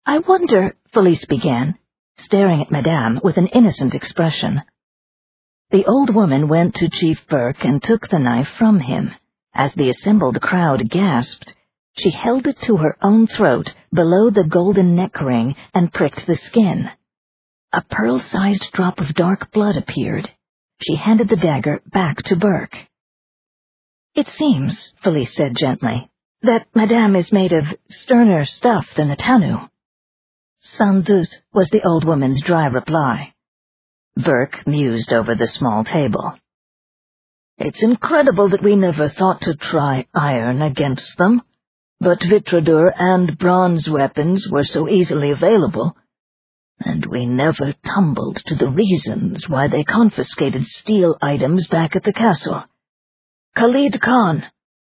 "I wonder," Felice began, staring at Madame with an innocent expression. The old woman went to Chief Burke and took the knife from him. As the assembled crowd gasped, she held it to her own throat below the golden neck ring and pricked the skin. A pearl-sized drop of dark blood appeared. She handed the dagger back to Burke. "It seems," Felice said gently, "that Madame is made of sterner stuff than a Tanu." "Sans doute," was the old woman's dry reply. Burke mused over the small table. "It's incredible that we never thought to try iron against them, but Vitredur and bronze weapons were so easily available, and we never tumbled to the reasons why they confiscated steel items back at the castle. Khalid Khan."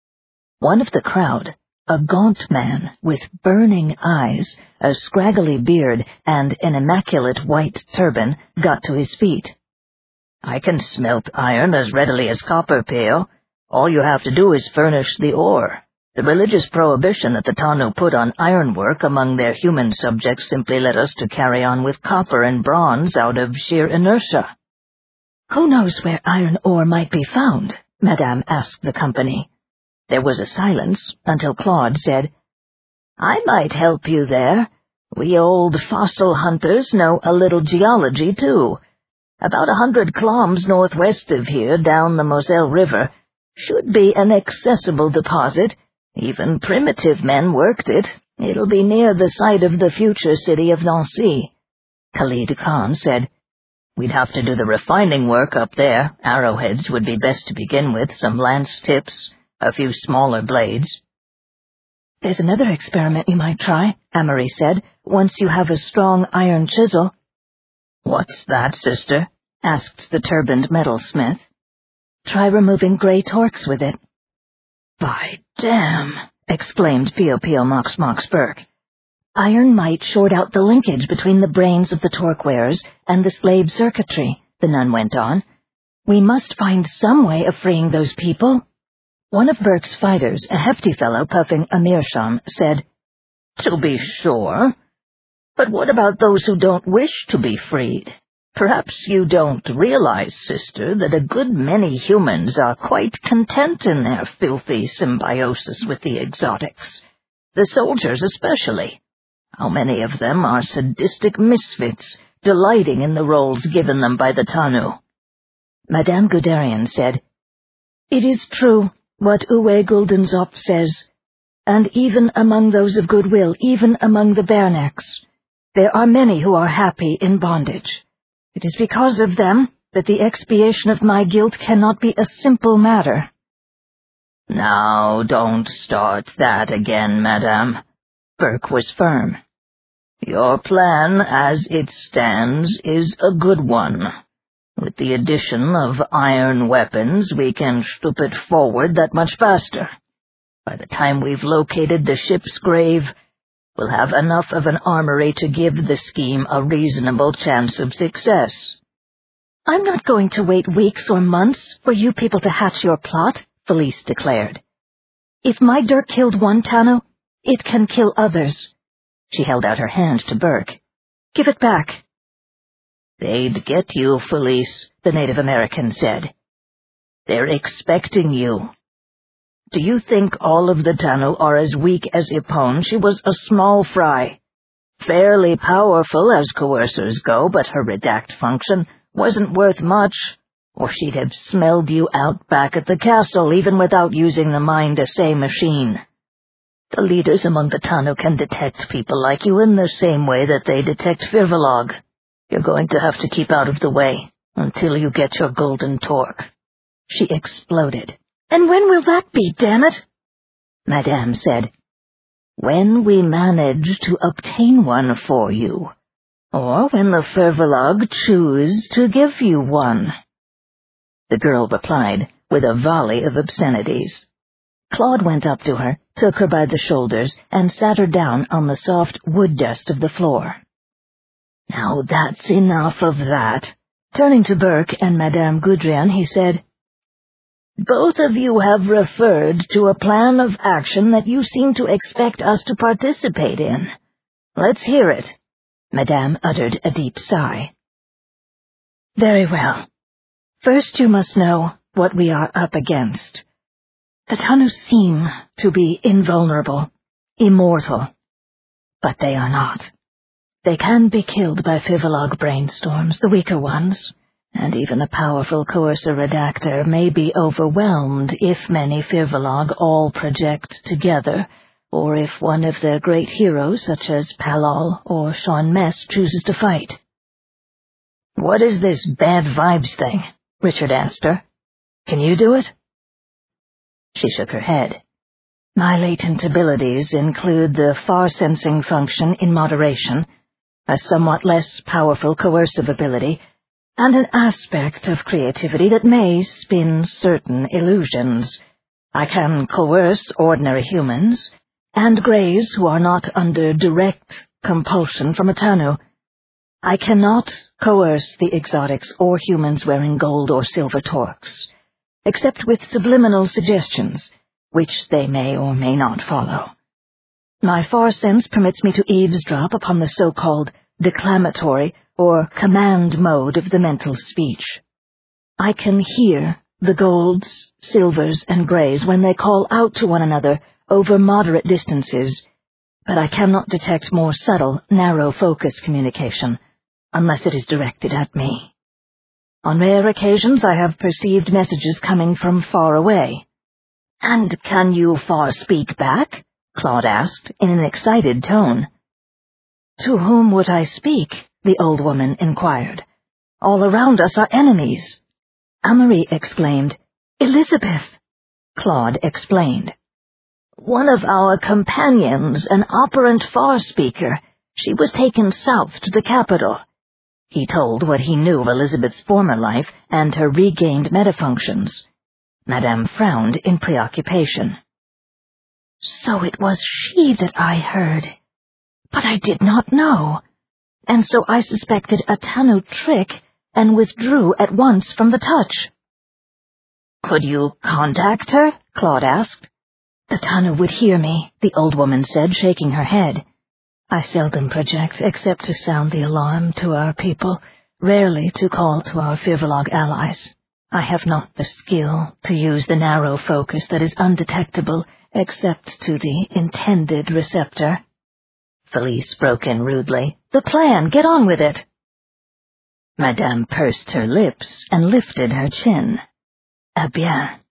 One of the crowd, a gaunt man with burning eyes, a scraggly beard, and an immaculate white turban, got to his feet. "I can smelt iron as readily as copper, Peo. All you have to do is furnish the ore. The religious prohibition that the Tanu put on ironwork among their human subjects simply led us to carry on with copper and bronze out of sheer inertia." "Who knows where iron ore might be found?" Madame asked the company. There was a silence until Claude said, "I might help you there. We old fossil hunters know a little geology, too. About 100 kilometers northwest of here, down the Moselle River, should be an accessible deposit. Even primitive men worked it. It'll be near the site of the future city of Nancy." Khalid Khan said, "We'd have to do the refining work up there. Arrowheads would be best to begin with, some lance tips, a few smaller blades." "There's another experiment you might try," Amory said, "once you have a strong iron chisel." "What's that, sister?" asked the turbaned metalsmith. "Try removing gray torques with it." "By damn!" exclaimed Pio Pio Mox Mox Burke. "Iron might short out the linkage between the brains of the torque wearers and the slave circuitry," the nun went on. "We must find some way of freeing those people." One of Burke's fighters, a hefty fellow puffing a meerschaum, said, "To be sure. But what about those who don't wish to be freed? Perhaps you don't realize, sister, that a good many humans are quite content in their filthy symbiosis with the exotics. The soldiers especially. How many of them are sadistic misfits, delighting in the roles given them by the Tanu?" Madame Guderian said, "It is true what Uwe Guldenzop says, and even among those of goodwill, even among the barenecks, there are many who are happy in bondage. It is because of them that the expiation of my guilt cannot be a simple matter." "Now, don't start that again, Madame." Burke was firm. "Your plan, as it stands, is a good one. With the addition of iron weapons, we can stoop it forward that much faster. By the time we've located the ship's grave, we'll have enough of an armory to give the scheme a reasonable chance of success." "I'm not going to wait weeks or months for you people to hatch your plot," Felice declared. "If my dirk killed one Tanu, it can kill others." She held out her hand to Burke. "Give it back." "They'd get you, Felice," the Native American said. "They're expecting you. Do you think all of the Tanu are as weak as Ippon? She was a small fry. Fairly powerful as coercers go, but her redact function wasn't worth much, or she'd have smelled you out back at the castle even without using the mind-assay machine. The leaders among the Tanu can detect people like you in the same way that they detect Firvalog. You're going to have to keep out of the way until you get your golden torque." She exploded. "And when will that be, damn it?" Madame said, "When we manage to obtain one for you, or when the Firvalog choose to give you one." The girl replied with a volley of obscenities. Claude went up to her, took her by the shoulders, and sat her down on the soft wood dust of the floor. "Now that's enough of that." Turning to Burke and Madame Guderian, he said, "Both of you have referred to a plan of action that you seem to expect us to participate in. Let's hear it. Madame uttered a deep sigh. Very well. First you must know what we are up against. The Tanu seem to be invulnerable, immortal, but they are not. They can be killed by Fivolog brainstorms, the weaker ones, and even a powerful Coercer Redactor may be overwhelmed if many Fivolog all project together, or if one of their great heroes, such as Palal or Sean Mess, chooses to fight. What is this bad vibes thing? Richard asked her. Can you do it? She shook her head. My latent abilities include the far-sensing function in moderation, a somewhat less powerful coercive ability, and an aspect of creativity that may spin certain illusions. I can coerce ordinary humans, and Greys who are not under direct compulsion from a Tanu. I cannot coerce the exotics or humans wearing gold or silver torques, except with subliminal suggestions, which they may or may not follow. My far sense permits me to eavesdrop upon the so-called declamatory or command mode of the mental speech. I can hear the golds, silvers, and greys when they call out to one another over moderate distances, but I cannot detect more subtle, narrow-focus communication, unless it is directed at me. On rare occasions I have perceived messages coming from far away. And can you far speak back? Claude asked, in an excited tone. To whom would I speak? The old woman inquired. All around us are enemies. Amory exclaimed. Elizabeth! Claude explained. One of our companions, an operant far speaker. She was taken south to the capital. He told what he knew of Elizabeth's former life and her regained metafunctions. Madame frowned in preoccupation. So it was she that I heard. But I did not know, and so I suspected a Tanu trick and withdrew at once from the touch. Could you contact her? Claude asked. The Tanu would hear me, the old woman said, shaking her head. I seldom project except to sound the alarm to our people, rarely to call to our Fivolog allies. I have not the skill to use the narrow focus that is undetectable except to the intended receptor. Felice broke in rudely. The plan, get on with it. Madame pursed her lips and lifted her chin. Eh bien.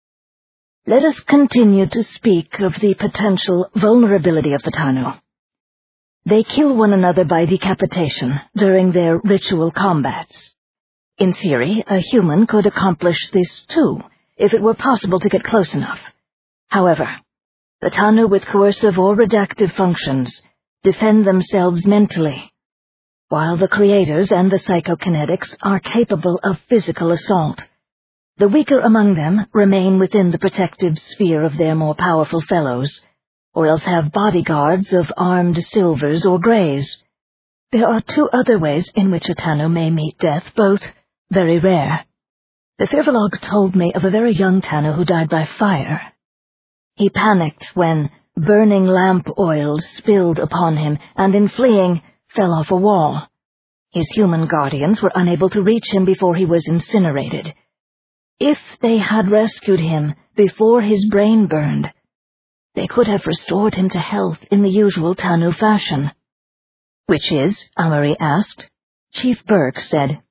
Let us continue to speak of the potential vulnerability of the Tanu. They kill one another by decapitation during their ritual combats. In theory, a human could accomplish this too, if it were possible to get close enough. However, the Tanu with coercive or redactive functions defend themselves mentally, while the creators and the psychokinetics are capable of physical assault. The weaker among them remain within the protective sphere of their more powerful fellows, or else have bodyguards of armed silvers or greys. There are two other ways in which a Tanu may meet death, both very rare. The Fivolog told me of a very young Tanu who died by fire. He panicked when burning lamp oil spilled upon him, and in fleeing, fell off a wall. His human guardians were unable to reach him before he was incinerated. If they had rescued him before his brain burned, they could have restored him to health in the usual Tanu fashion. Which is? Amory asked. Chief Burke said,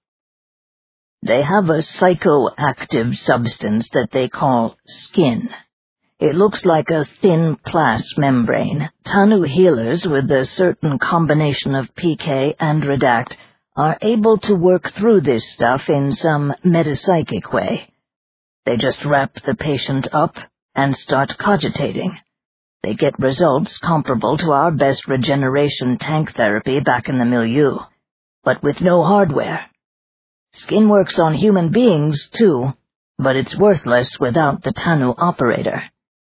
They have a psychoactive substance that they call skin. It looks like a thin plas membrane. Tanu healers with a certain combination of PK and Redact are able to work through this stuff in some metapsychic way. They just wrap the patient up and start cogitating. They get results comparable to our best regeneration tank therapy back in the milieu, but with no hardware. Skin works on human beings, too, but it's worthless without the Tanu operator.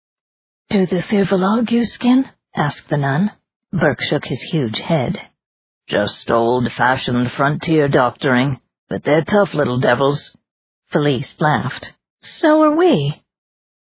Do the Fivolog use skin? Asked the nun. Burke shook his huge head. Just old-fashioned frontier doctoring, but they're tough little devils. Felice laughed. So are we.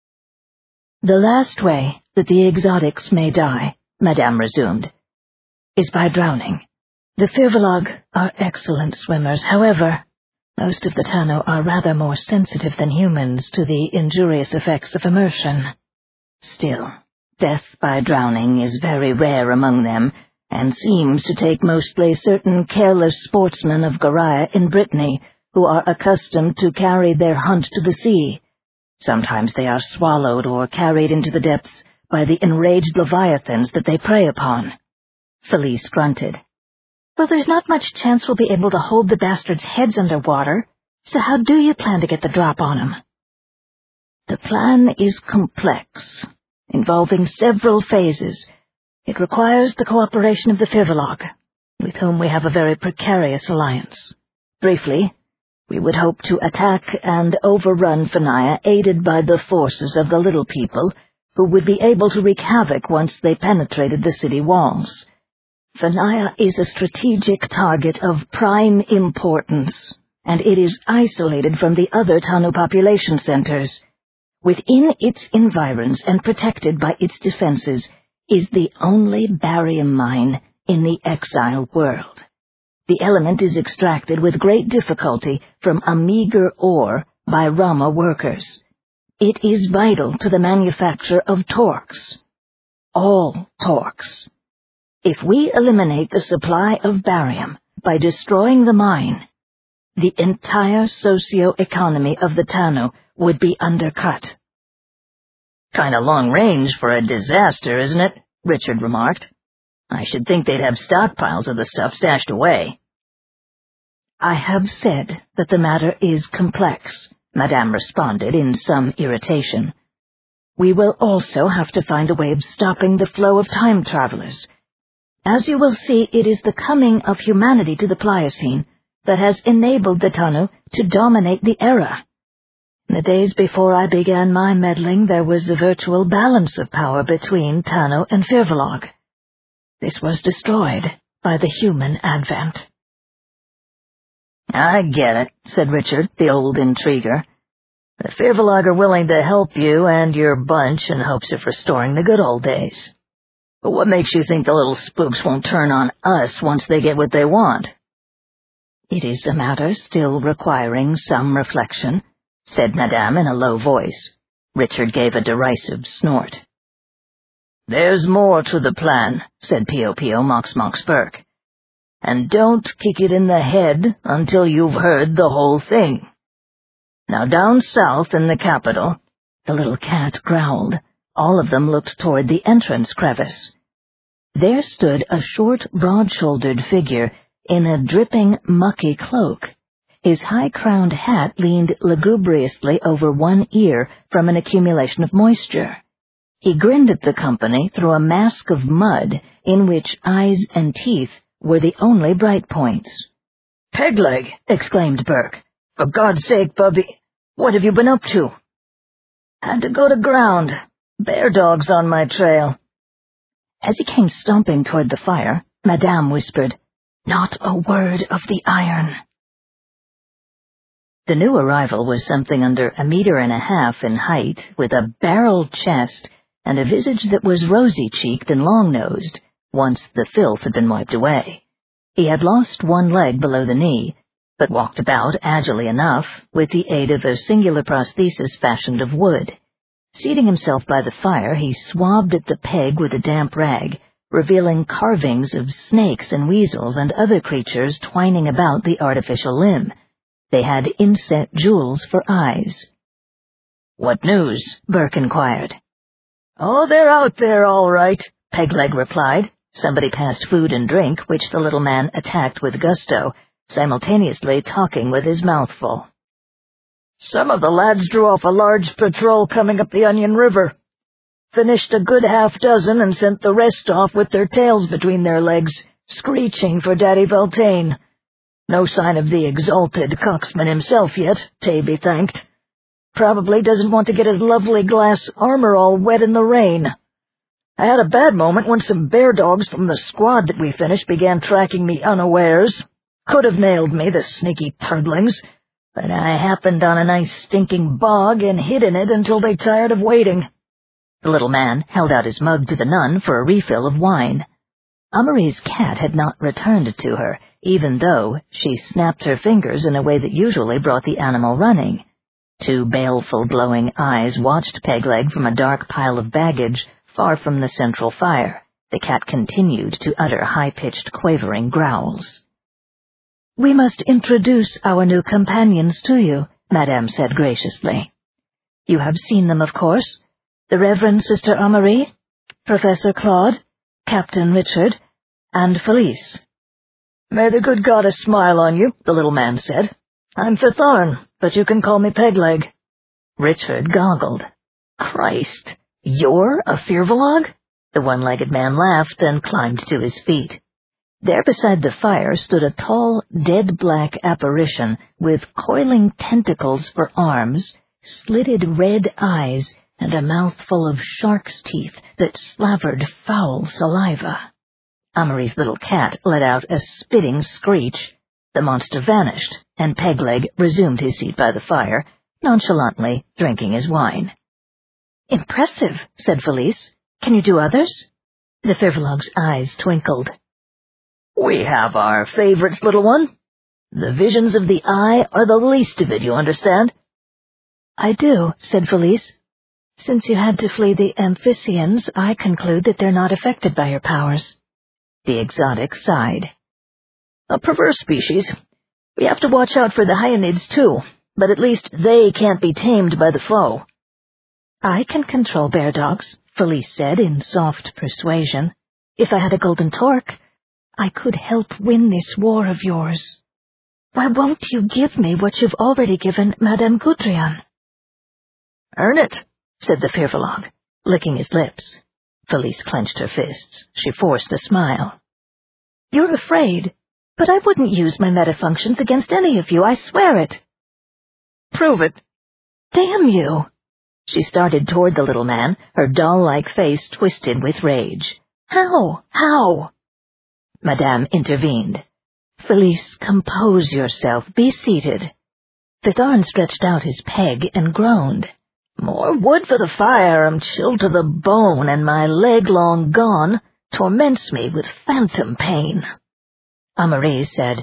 The last way that the exotics may die, Madame resumed, is by drowning. The Firvalog are excellent swimmers. However, most of the Tano are rather more sensitive than humans to the injurious effects of immersion. Still, death by drowning is very rare among them, and seems to take mostly certain careless sportsmen of Goriah in Brittany, who are accustomed to carry their hunt to the sea. Sometimes they are swallowed or carried into the depths by the enraged leviathans that they prey upon. Felice grunted. Well, there's not much chance we'll be able to hold the bastards' heads under water, so how do you plan to get the drop on 'em? The plan is complex, involving several phases. It requires the cooperation of the Firvalog, with whom we have a very precarious alliance. Briefly, we would hope to attack and overrun Phenia, aided by the forces of the Little People, who would be able to wreak havoc once they penetrated the city walls. Phenia is a strategic target of prime importance, and it is isolated from the other Tanu population centers. Within its environs and protected by its defenses is the only barium mine in the exile world. The element is extracted with great difficulty from a meager ore by Rama workers. It is vital to the manufacture of torques. All torques. If we eliminate the supply of barium by destroying the mine, the entire socio-economy of the Tano would be undercut. Kinda long range for a disaster, isn't it? Richard remarked. I should think they'd have stockpiles of the stuff stashed away. I have said that the matter is complex, Madame responded in some irritation. We will also have to find a way of stopping the flow of time travelers. As you will see, it is the coming of humanity to the Pliocene that has enabled the Tanu to dominate the era. In the days before I began my meddling, there was a virtual balance of power between Tano and Firvalog. This was destroyed by the human advent. I get it, said Richard, the old intriguer. The Firvalog are willing to help you and your bunch in hopes of restoring the good old days. But what makes you think the little spooks won't turn on us once they get what they want? It is a matter still requiring some reflection, said Madame in a low voice. Richard gave a derisive snort. There's more to the plan, said Pio Mox Burke. And don't kick it in the head until you've heard the whole thing. Now down south in the capital, the little cat growled. All of them looked toward the entrance crevice. There stood a short, broad-shouldered figure in a dripping, mucky cloak. His high-crowned hat leaned lugubriously over one ear from an accumulation of moisture. He grinned at the company through a mask of mud in which eyes and teeth were the only bright points. "Pegleg!" exclaimed Burke. "For God's sake, Bubby, what have you been up to?" "Had to go to ground. Bear dogs on my trail." As he came stomping toward the fire, Madame whispered, "Not a word of the iron." The new arrival was something under 1.5 meters in height, with a barrel chest and a visage that was rosy-cheeked and long-nosed, once the filth had been wiped away. He had lost one leg below the knee, but walked about agilely enough with the aid of a singular prosthesis fashioned of wood. Seating himself by the fire, he swabbed at the peg with a damp rag, revealing carvings of snakes and weasels and other creatures twining about the artificial limb. They had inset jewels for eyes. "What news?" Burke inquired. "Oh, they're out there, all right," Pegleg replied. Somebody passed food and drink, which the little man attacked with gusto, simultaneously talking with his mouth full. "Some of the lads drew off a large patrol coming up the Onion River. Finished a good half-dozen and sent the rest off with their tails between their legs, screeching for Daddy Beltane. No sign of the exalted coxman himself yet, Tay be thanked. Probably doesn't want to get his lovely glass armor all wet in the rain. I had a bad moment when some bear dogs from the squad that we finished began tracking me unawares. Could have nailed me, the sneaky turdlings, but I happened on a nice stinking bog and hid in it until they tired of waiting." The little man held out his mug to the nun for a refill of wine. Amarie's cat had not returned to her, even though she snapped her fingers in a way that usually brought the animal running. Two baleful glowing eyes watched Pegleg from a dark pile of baggage far from the central fire. The cat continued to utter high-pitched, quavering growls. "We must introduce our new companions to you," Madame said graciously. "You have seen them, of course. The Reverend Sister Amarie, Professor Claude, Captain Richard, and Felice." "May the good goddess smile on you," the little man said. "I'm Fithorn, but you can call me Pegleg." Richard goggled. "Christ, you're a Firbolg?" The one-legged man laughed and climbed to his feet. There beside the fire stood a tall, dead-black apparition with coiling tentacles for arms, slitted red eyes, and a mouthful of shark's teeth that slavered foul saliva. Amarie's little cat let out a spitting screech. The monster vanished, and Pegleg resumed his seat by the fire, nonchalantly drinking his wine. "Impressive," said Felice. "Can you do others?" The Firbolg's eyes twinkled. "We have our favorites, little one. The visions of the eye are the least of it, you understand?" "I do," said Felice. "Since you had to flee the Amphissians, I conclude that they're not affected by your powers." The exotic sighed. "A perverse species. We have to watch out for the Hyenids, too, but at least they can't be tamed by the foe." "I can control bear dogs," Felice said in soft persuasion. "If I had a golden torque, I could help win this war of yours. Why won't you give me what you've already given Madame Gudrian?" "Earn it," said the Firbolg, licking his lips. Felice clenched her fists. She forced a smile. "You're afraid, but I wouldn't use my metafunctions against any of you, I swear it." "Prove it." "Damn you!" She started toward the little man, her doll-like face twisted with rage. "How? How?" Madame intervened. "Felice, compose yourself. Be seated." Fithorn stretched out his peg and groaned. "More wood for the fire. I'm chilled to the bone, and my leg long gone torments me with phantom pain." Amarie said,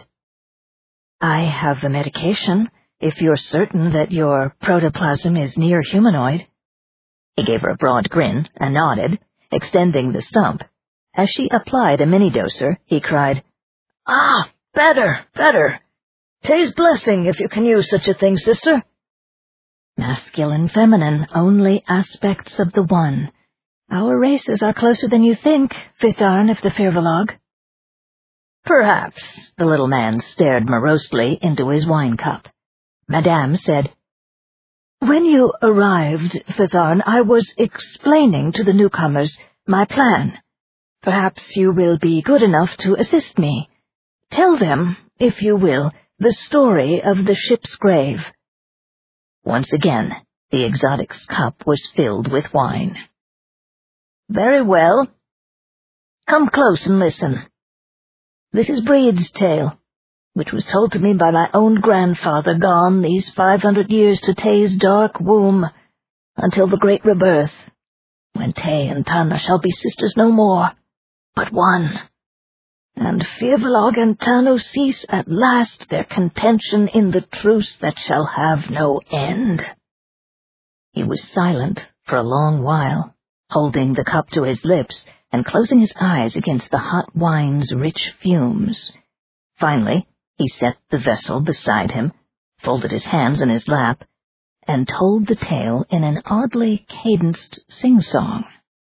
"I have a medication, if you're certain that your protoplasm is near humanoid." He gave her a broad grin and nodded, extending the stump. As she applied a mini-doser, he cried, "Ah, better, better. Tay's blessing, if you can use such a thing, sister." "Masculine, feminine, only aspects of the one. Our races are closer than you think, Fithorn of the Firbolg." "Perhaps." The little man stared morosely into his wine cup. Madame said, "When you arrived, Fithorn, I was explaining to the newcomers my plan. Perhaps you will be good enough to assist me. Tell them, if you will, the story of the ship's grave." Once again, the exotic's cup was filled with wine. "Very well. Come close and listen. This is Breed's tale, which was told to me by my own grandfather, gone these 500 years to Tay's dark womb, until the great rebirth, when Tay and Tana shall be sisters no more, but one, and Firbolg and Tanu cease at last their contention in the truce that shall have no end." He was silent for a long while, holding the cup to his lips and closing his eyes against the hot wine's rich fumes. Finally, he set the vessel beside him, folded his hands in his lap, and told the tale in an oddly cadenced sing-song.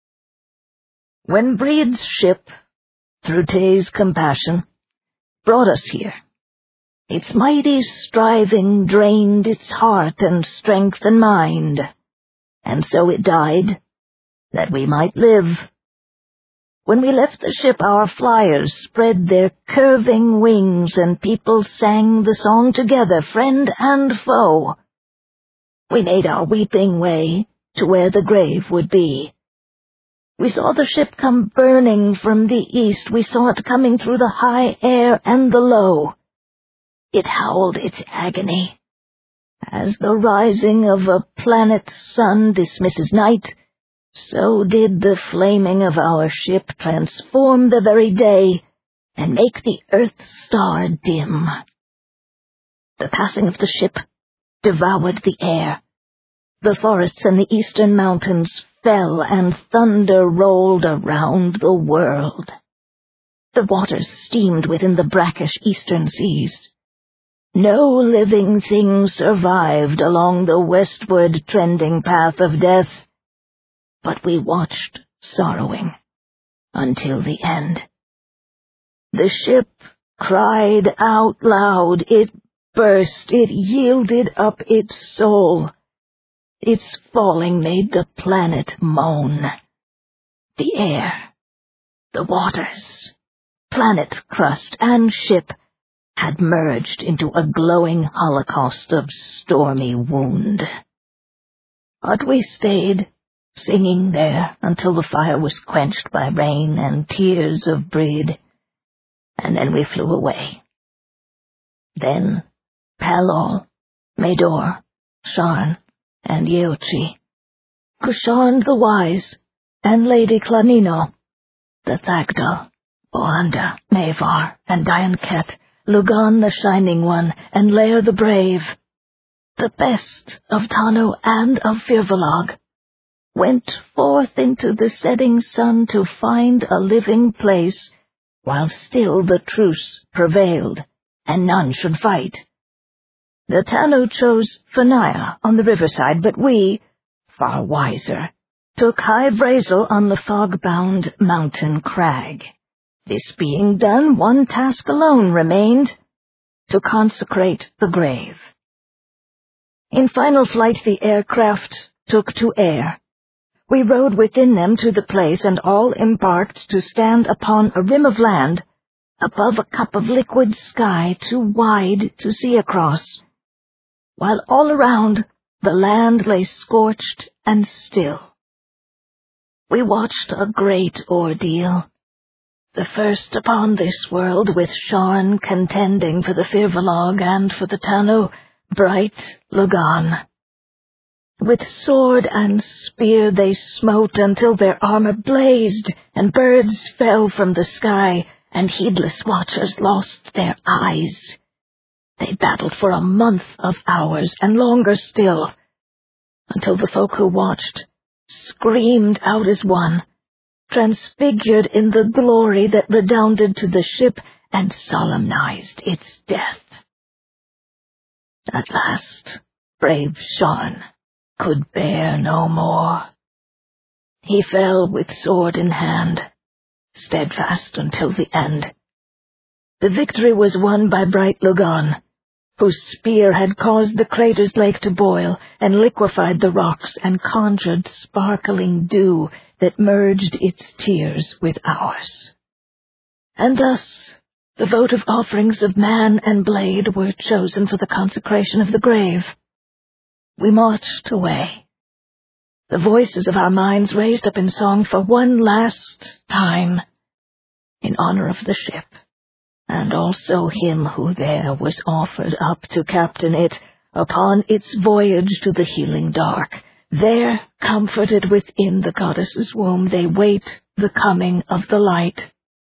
"When Breed's ship, through Tay's compassion, brought us here, its mighty striving drained its heart and strength and mind, and so it died, that we might live. When we left the ship, our flyers spread their curving wings, and people sang the song together, friend and foe. We made our weeping way to where the grave would be. We saw the ship come burning from the east. We saw it coming through the high air and the low. It howled its agony. As the rising of a planet's sun dismisses night, so did the flaming of our ship transform the very day and make the earth's star dim. The passing of the ship devoured the air. The forests and the eastern mountains fell, and thunder rolled around the world. The waters steamed within the brackish eastern seas. No living thing survived along the westward trending path of death, but we watched, sorrowing, until the end. The ship cried out loud, it burst, it yielded up its soul. Its falling made the planet moan. The air, the waters, planet crust, and ship had merged into a glowing holocaust of stormy wound. But we stayed, singing there until the fire was quenched by rain and tears of breed, and then we flew away. Then Palol, Medor, Sharn, and Yeochi, Kusharn the Wise, and Lady Clanino, the Thagdal, Boanda, Mavar, and Dianket, Lugan the Shining One, and Lair the Brave, the best of Tano and of Firvalog, went forth into the setting sun to find a living place, while still the truce prevailed, and none should fight. The Tano chose Fanaya on the riverside, but we, far wiser, took High Vrazel on the fog-bound mountain crag. This being done, one task alone remained, to consecrate the grave. In final flight the aircraft took to air. We rode within them to the place, and all embarked to stand upon a rim of land, above a cup of liquid sky too wide to see across, while all around the land lay scorched and still. We watched a great ordeal, the first upon this world, with Sharn contending for the Firvalog and for the Tano, bright Lugan. With sword and spear they smote until their armor blazed, and birds fell from the sky, and heedless watchers lost their eyes. They battled for a month of hours, and longer still, until the folk who watched screamed out as one, transfigured in the glory that redounded to the ship and solemnized its death. At last, brave Sharn could bear no more. He fell with sword in hand, steadfast until the end. The victory was won by bright Lugan, whose spear had caused the crater's lake to boil, and liquefied the rocks, and conjured sparkling dew that merged its tears with ours. And thus the votive offerings of man and blade were chosen for the consecration of the grave. We marched away, the voices of our minds raised up in song for one last time, in honor of the ship, and also him who there was offered up to captain it upon its voyage to the healing dark. There, comforted within the goddess's womb, they wait the coming of the light.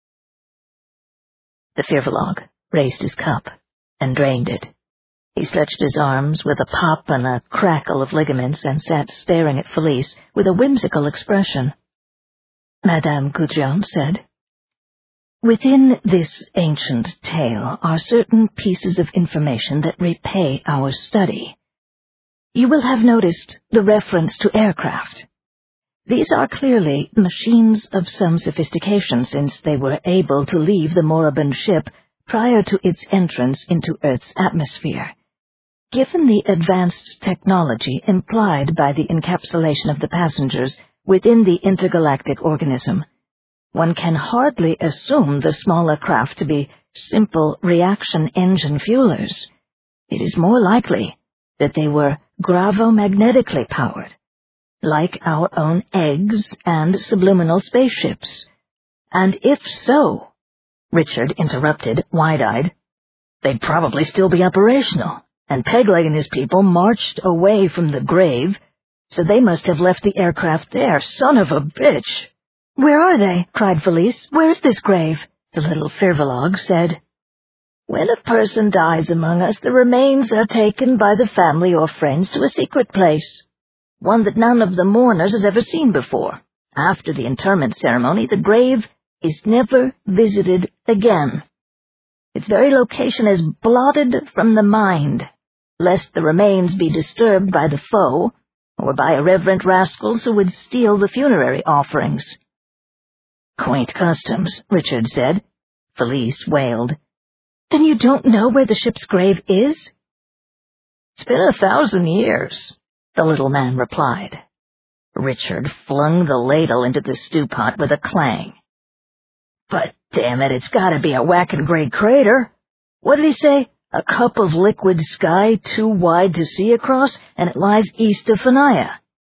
The Firvalog raised his cup and drained it. He stretched his arms with a pop and a crackle of ligaments, and sat staring at Felice with a whimsical expression. Madame Gudjon said, "Within this ancient tale are certain pieces of information that repay our study. You will have noticed the reference to aircraft. These are clearly machines of some sophistication, since they were able to leave the moribund ship prior to its entrance into Earth's atmosphere. Given the advanced technology implied by the encapsulation of the passengers within the intergalactic organism, one can hardly assume the smaller craft to be simple reaction engine fuelers. It is more likely that they were gravomagnetically powered, like our own eggs and subliminal spaceships. And if so," Richard interrupted, wide-eyed, "they'd probably still be operational, and Pegleg and his people marched away from the grave, So they must have left the aircraft there. Son of a bitch! Where are they? Cried Felice. Where's this grave? The little Firbolg said, When a person dies among us, the remains are taken by the family or friends to a secret place, one that none of the mourners has ever seen before. After the interment ceremony, the grave is never visited again. Its very location is blotted from the mind, lest the remains be disturbed by the foe, or by irreverent rascals who would steal the funerary offerings. Quaint customs, Richard said. Felice wailed. Then you don't know where the ship's grave is? It's been 1,000 years, the little man replied. Richard flung the ladle into the stew pot with a clang. But damn it, it's gotta be a whacking great crater. What did he say? A cup of liquid sky too wide to see across, and it lies east of Finaya.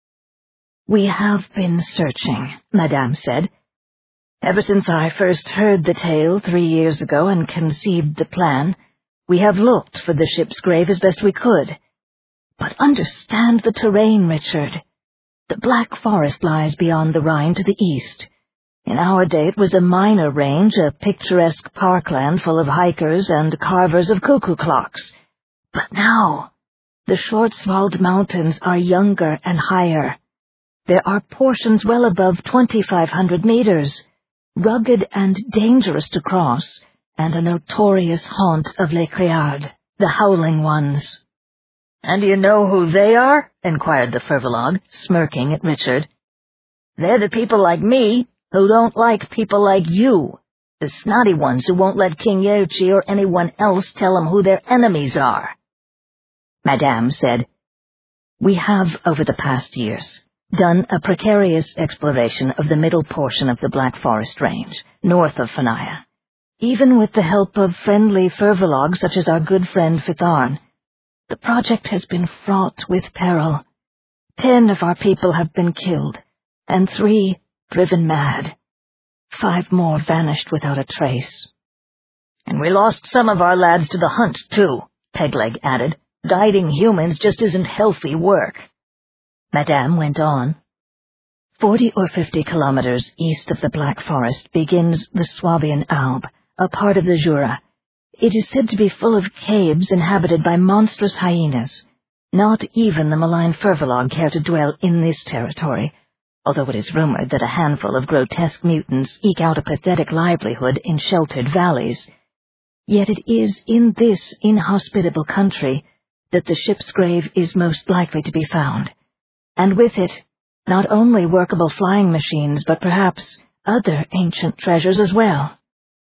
We have been searching, Madame said. Ever since I first heard the tale 3 years ago and conceived the plan, we have looked for the ship's grave as best we could. But understand the terrain, Richard. The Black Forest lies beyond the Rhine to the east. In our day it was a minor range, a picturesque parkland full of hikers and carvers of cuckoo clocks. But now, the Schwarzwald Mountains are younger and higher. There are portions well above 2,500 meters, rugged and dangerous to cross, and a notorious haunt of Les Criards, the Howling Ones. And you know who they are? Inquired the Firbolg, smirking at Richard. They're the people like me, who don't like people like you, the snotty ones who won't let King Yeochi or anyone else tell them who their enemies are. Madame said, We have, over the past years, done a precarious exploration of the middle portion of the Black Forest Range, north of Finaya. Even with the help of friendly Firbolgs such as our good friend Fitharn, the project has been fraught with peril. 10 of our people have been killed, and 3 driven mad. 5 more vanished without a trace. And we lost some of our lads to the hunt, too, Pegleg added. Guiding humans just isn't healthy work. Madame went on. 40 or 50 kilometers east of the Black Forest begins the Swabian Alb, a part of the Jura. It is said to be full of caves inhabited by monstrous hyenas. Not even the malign Firbolg care to dwell in this territory, although it is rumored that a handful of grotesque mutants eke out a pathetic livelihood in sheltered valleys. Yet it is in this inhospitable country that the ship's grave is most likely to be found, and with it, not only workable flying machines, but perhaps other ancient treasures as well.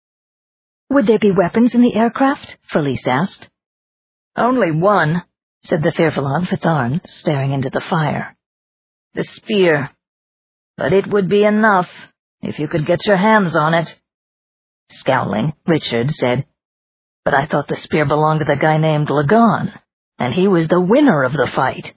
Would there be weapons in the aircraft? Felice asked. Only one, said the Firbolg Fitharn, staring into the fire. The spear. But it would be enough, if you could get your hands on it. Scowling, Richard said, But I thought the spear belonged to the guy named Lagon, and he was the winner of the fight.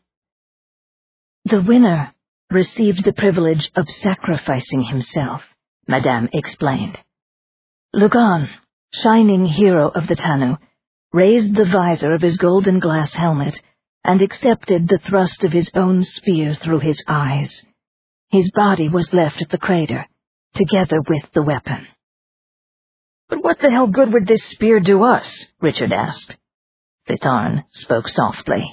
The winner received the privilege of sacrificing himself, Madame explained. Lagon, shining hero of the Tanu, raised the visor of his golden glass helmet and accepted the thrust of his own spear through his eyes. His body was left at the crater, together with the weapon. But what the hell good would this spear do us? Richard asked. Fitharn spoke softly.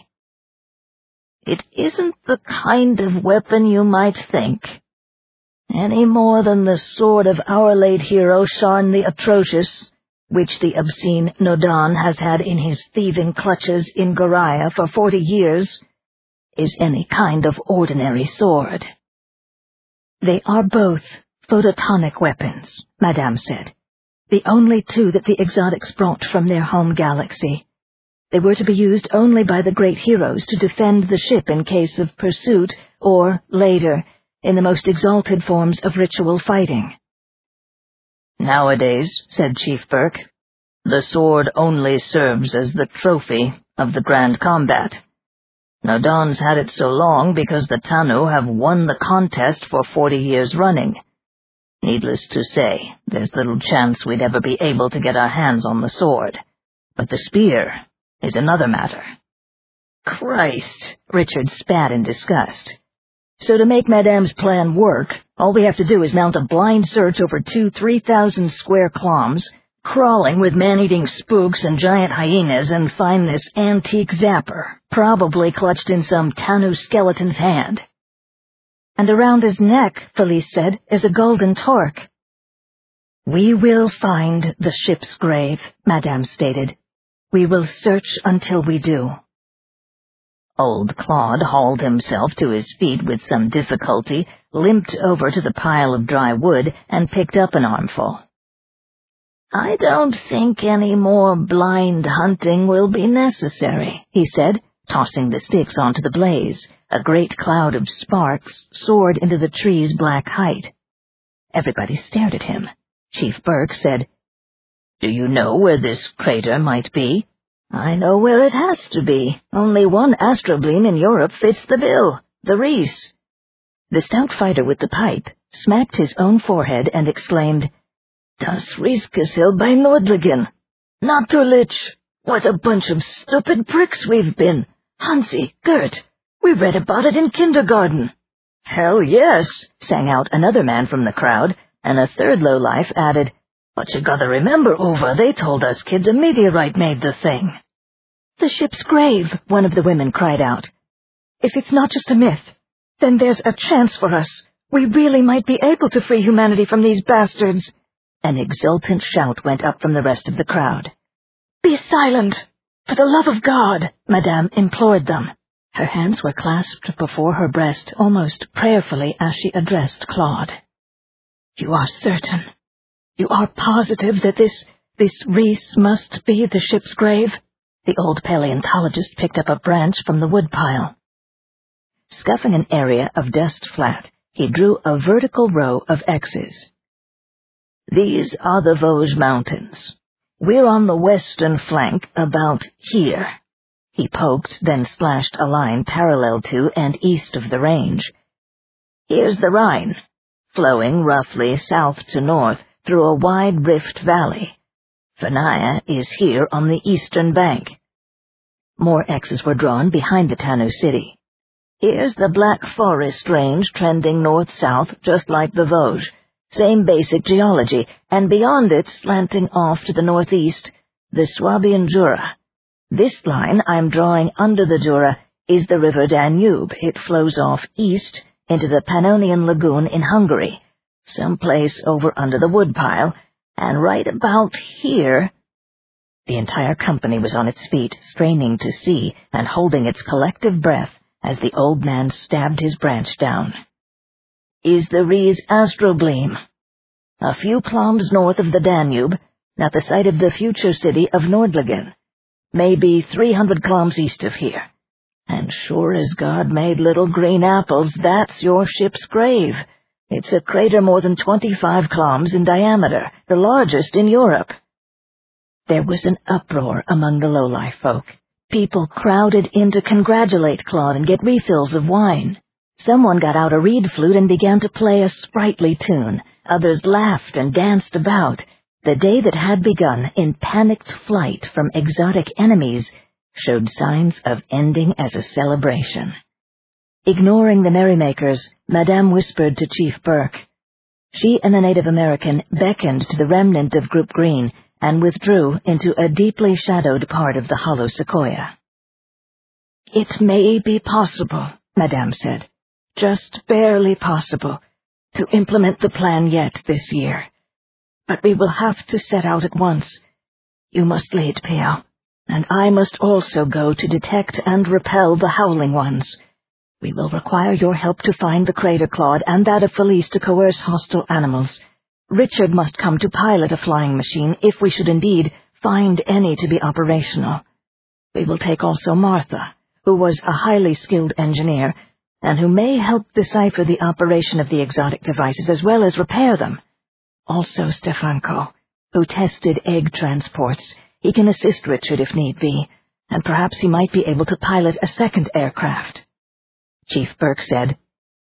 It isn't the kind of weapon you might think, any more than the sword of our late hero Sharn the Atrocious, which the obscene Nodan has had in his thieving clutches in Goraya for 40 years, is any kind of ordinary sword. They are both phototonic weapons, Madame said, the only 2 that the exotics brought from their home galaxy. They were to be used only by the great heroes to defend the ship in case of pursuit, or, later, in the most exalted forms of ritual fighting. Nowadays, said Chief Burke, the sword only serves as the trophy of the grand combat. Nodan's had it so long because the Tanu have won the contest for 40 years running. Needless to say, there's little chance we'd ever be able to get our hands on the sword. But the spear is another matter. Christ, Richard spat in disgust. So to make Madame's plan work, all we have to do is mount a blind search over 3,000 square kilometers, crawling with man-eating spooks and giant hyenas, and find this antique zapper, probably clutched in some Tanu skeleton's hand. And around his neck, Felice said, is a golden torque. We will find the ship's grave, Madame stated. We will search until we do. Old Claude hauled himself to his feet with some difficulty, limped over to the pile of dry wood, and picked up an armful. I don't think any more blind hunting will be necessary, he said, tossing the sticks onto the blaze. A great cloud of sparks soared into the tree's black height. Everybody stared at him. Chief Burke said, Do you know where this crater might be? I know where it has to be. Only one Astrobleem in Europe fits the bill, the Reese. The stout fighter with the pipe smacked his own forehead and exclaimed, Das Rieskeshill bei Nordligen. Natürlich. What a bunch of stupid pricks we've been. Hansi, Gert, we read about it in kindergarten. Hell yes, sang out another man from the crowd, and a third lowlife added, But you gotta remember, Ova, they told us kids a meteorite made the thing. The ship's grave, one of the women cried out. If it's not just a myth, then there's a chance for us. We really might be able to free humanity from these bastards. An exultant shout went up from the rest of the crowd. Be silent! For the love of God! Madame implored them. Her hands were clasped before her breast almost prayerfully as she addressed Claude. You are certain? You are positive that this Reese must be the ship's grave? The old paleontologist picked up a branch from the woodpile. Scuffing an area of dust flat, he drew a vertical row of X's. These are the Vosges Mountains. We're on the western flank, about here. He poked, then slashed a line parallel to and east of the range. Here's the Rhine, flowing roughly south to north through a wide rift valley. Vanaia is here on the eastern bank. More X's were drawn behind the Tanu city. Here's the Black Forest Range trending north-south, just like the Vosges. Same basic geology, and beyond it, slanting off to the northeast, the Swabian Jura. This line I'm drawing under the Jura is the river Danube. It flows off east into the Pannonian Lagoon in Hungary, someplace over under the woodpile, and right about here— The entire company was on its feet, straining to see and holding its collective breath as the old man stabbed his branch down. Is the Rees Astrobleem. A few kilometers north of the Danube, at the site of the future city of Nordligen, maybe 300 kilometers east of here. And sure as God made little green apples, that's your ship's grave. It's a crater more than 25 kilometers in diameter, the largest in Europe. There was an uproar among the lowlife folk. People crowded in to congratulate Claude and get refills of wine. Someone got out a reed flute and began to play a sprightly tune. Others laughed and danced about. The day that had begun in panicked flight from exotic enemies showed signs of ending as a celebration. Ignoring the merrymakers, Madame whispered to Chief Burke. She and the Native American beckoned to the remnant of Group Green and withdrew into a deeply shadowed part of the hollow sequoia. It may be possible, Madame said, just barely possible, to implement the plan yet this year. But we will have to set out at once. You must lead, Pio, and I must also go to detect and repel the Howling Ones. We will require your help to find the crater, Claude, and that of Felice to coerce hostile animals. Richard must come to pilot a flying machine if we should indeed find any to be operational. We will take also Martha, who was a highly skilled engineer, and who may help decipher the operation of the exotic devices as well as repair them. Also Stefanko, who tested egg transports. He can assist Richard if need be, and perhaps he might be able to pilot a second aircraft. Chief Burke said,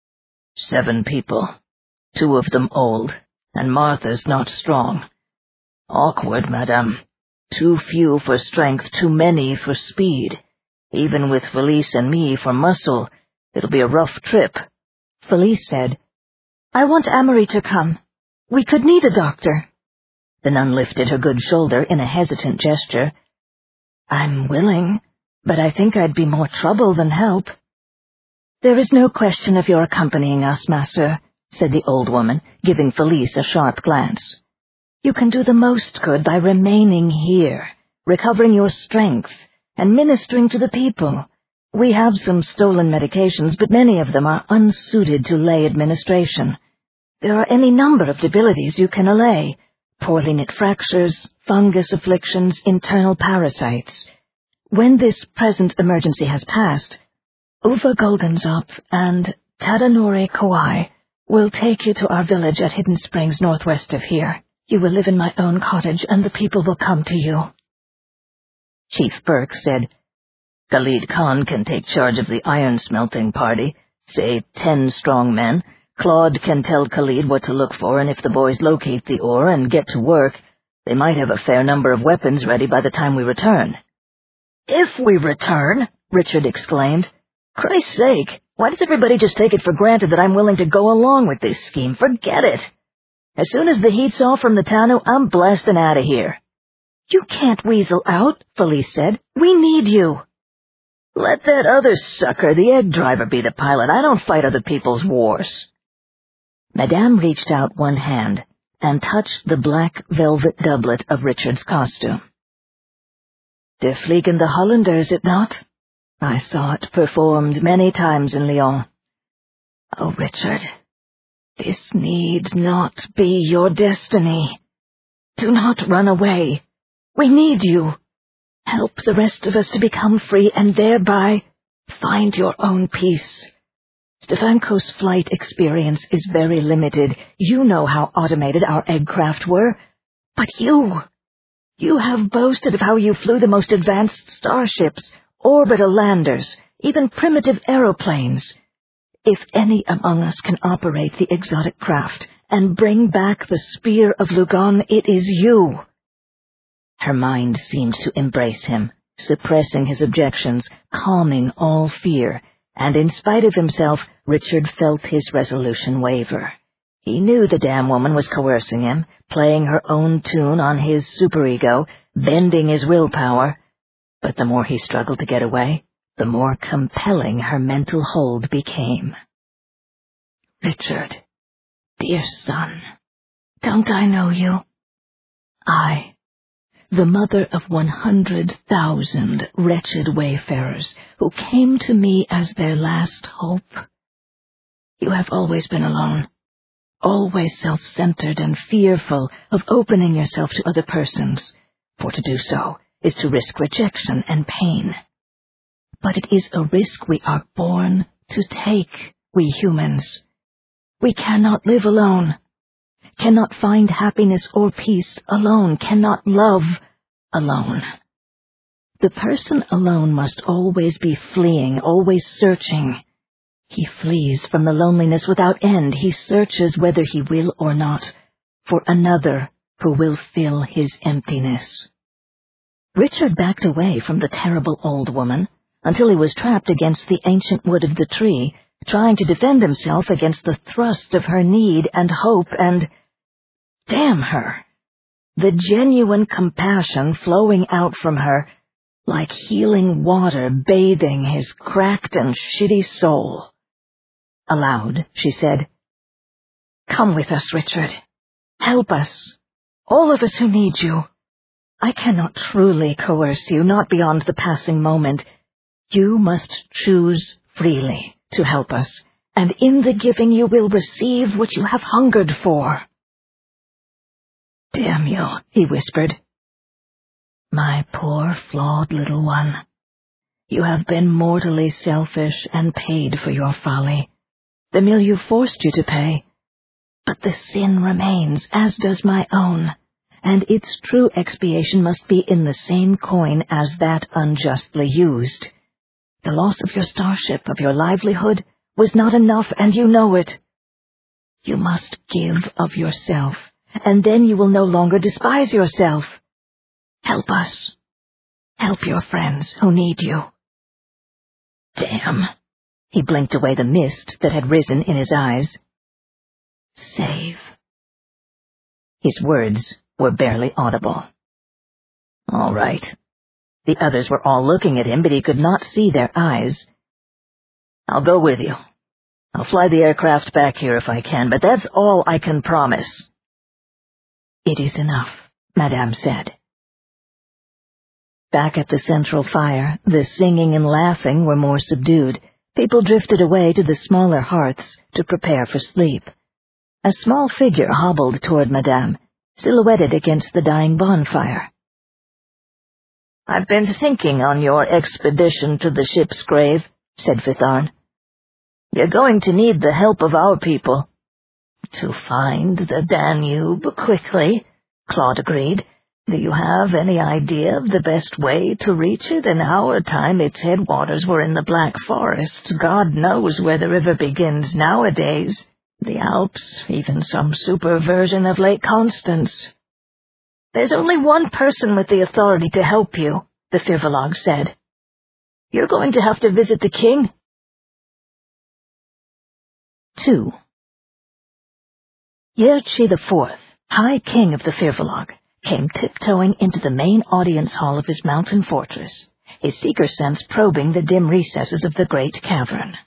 7 people, 2 of them old, and Martha's not strong. Awkward, madame. Too few for strength, too many for speed. Even with Felice and me for muscle, it'll be a rough trip. Felice said, "I want Amory to come. We could need a doctor." The nun lifted her good shoulder in a hesitant gesture. "I'm willing, but I think I'd be more trouble than help." "There is no question of your accompanying us, ma sœur," said the old woman, giving Felice a sharp glance. "You can do the most good by remaining here, recovering your strength, and ministering to the people. We have some stolen medications, but many of them are unsuited to lay administration. There are any number of debilities you can allay: poorly knit fractures, fungus afflictions, internal parasites. When this present emergency has passed, Uva Golgenzopf and Tadanori Kawai will take you to our village at Hidden Springs northwest of here. You will live in my own cottage, and the people will come to you." Chief Burke said, "Khalid Khan can take charge of the iron-smelting party, say 10 strong men. Claude can tell Khalid what to look for, and if the boys locate the ore and get to work, they might have a fair number of weapons ready by the time we return." "If we return!" Richard exclaimed. "Christ's sake, why does everybody just take it for granted that I'm willing to go along with this scheme? Forget it. As soon as the heat's off from the Tanu, I'm blasting out of here." "You can't weasel out," Felice said. "We need you." "Let that other sucker, the egg driver, be the pilot. I don't fight other people's wars." Madame reached out one hand and touched the black velvet doublet of Richard's costume. "Der Fliegende Holländer, is it not? I saw it performed many times in Lyon. Oh, Richard, this need not be your destiny. Do not run away. We need you. Help the rest of us to become free and thereby find your own peace. Stefanko's flight experience is very limited. You know how automated our eggcraft were. But you have boasted of how you flew the most advanced starships, orbital landers, even primitive aeroplanes. If any among us can operate the exotic craft and bring back the Spear of Lugon, it is you." Her mind seemed to embrace him, suppressing his objections, calming all fear, and in spite of himself, Richard felt his resolution waver. He knew the damn woman was coercing him, playing her own tune on his superego, bending his willpower, but the more he struggled to get away, the more compelling her mental hold became. "Richard, dear son, don't I know you? I, the mother of 100,000 wretched wayfarers who came to me as their last hope. You have always been alone, always self-centered and fearful of opening yourself to other persons, for to do so is to risk rejection and pain. But it is a risk we are born to take, we humans. We cannot live alone, cannot find happiness or peace alone, cannot love alone. The person alone must always be fleeing, always searching. He flees from the loneliness without end. He searches, whether he will or not, for another who will fill his emptiness." Richard backed away from the terrible old woman until he was trapped against the ancient wood of the tree, trying to defend himself against the thrust of her need and hope and, damn her, the genuine compassion flowing out from her like healing water bathing his cracked and shitty soul. Aloud, she said, "Come with us, Richard. Help us, all of us who need you. I cannot truly coerce you, not beyond the passing moment. You must choose freely to help us, and in the giving you will receive what you have hungered for." "Damn you," he whispered. "My poor, flawed little one. You have been mortally selfish and paid for your folly. The milieu forced you to pay. But the sin remains, as does my own, and its true expiation must be in the same coin as that unjustly used. The loss of your starship, of your livelihood, was not enough, and you know it. You must give of yourself, and then you will no longer despise yourself. Help us. Help your friends who need you." "Damn," He blinked away the mist that had risen in his eyes. Save. His words were barely audible. All right. The others were all looking at him, but he could not see their eyes. I'll go with you. I'll fly the aircraft back here if I can, but that's all I can promise. It is enough, Madame said. Back at the central fire, the singing and laughing were more subdued. People drifted away to the smaller hearths to prepare for sleep. A small figure hobbled toward Madame, silhouetted against the dying bonfire. I've been thinking on your expedition to the ship's grave, said Fitharn. You're going to need the help of our people. To find the Danube quickly, Claude agreed. Do you have any idea of the best way to reach it? In our time, its headwaters were in the Black Forest. God knows where the river begins nowadays. The Alps, even some super version of Lake Constance. There's only one person with the authority to help you, the Firbolg said. You're going to have to visit the king. 2. Yerchi IV, High King of the Firbolg, came tiptoeing into the main audience hall of his mountain fortress, his seeker sense probing the dim recesses of the great cavern.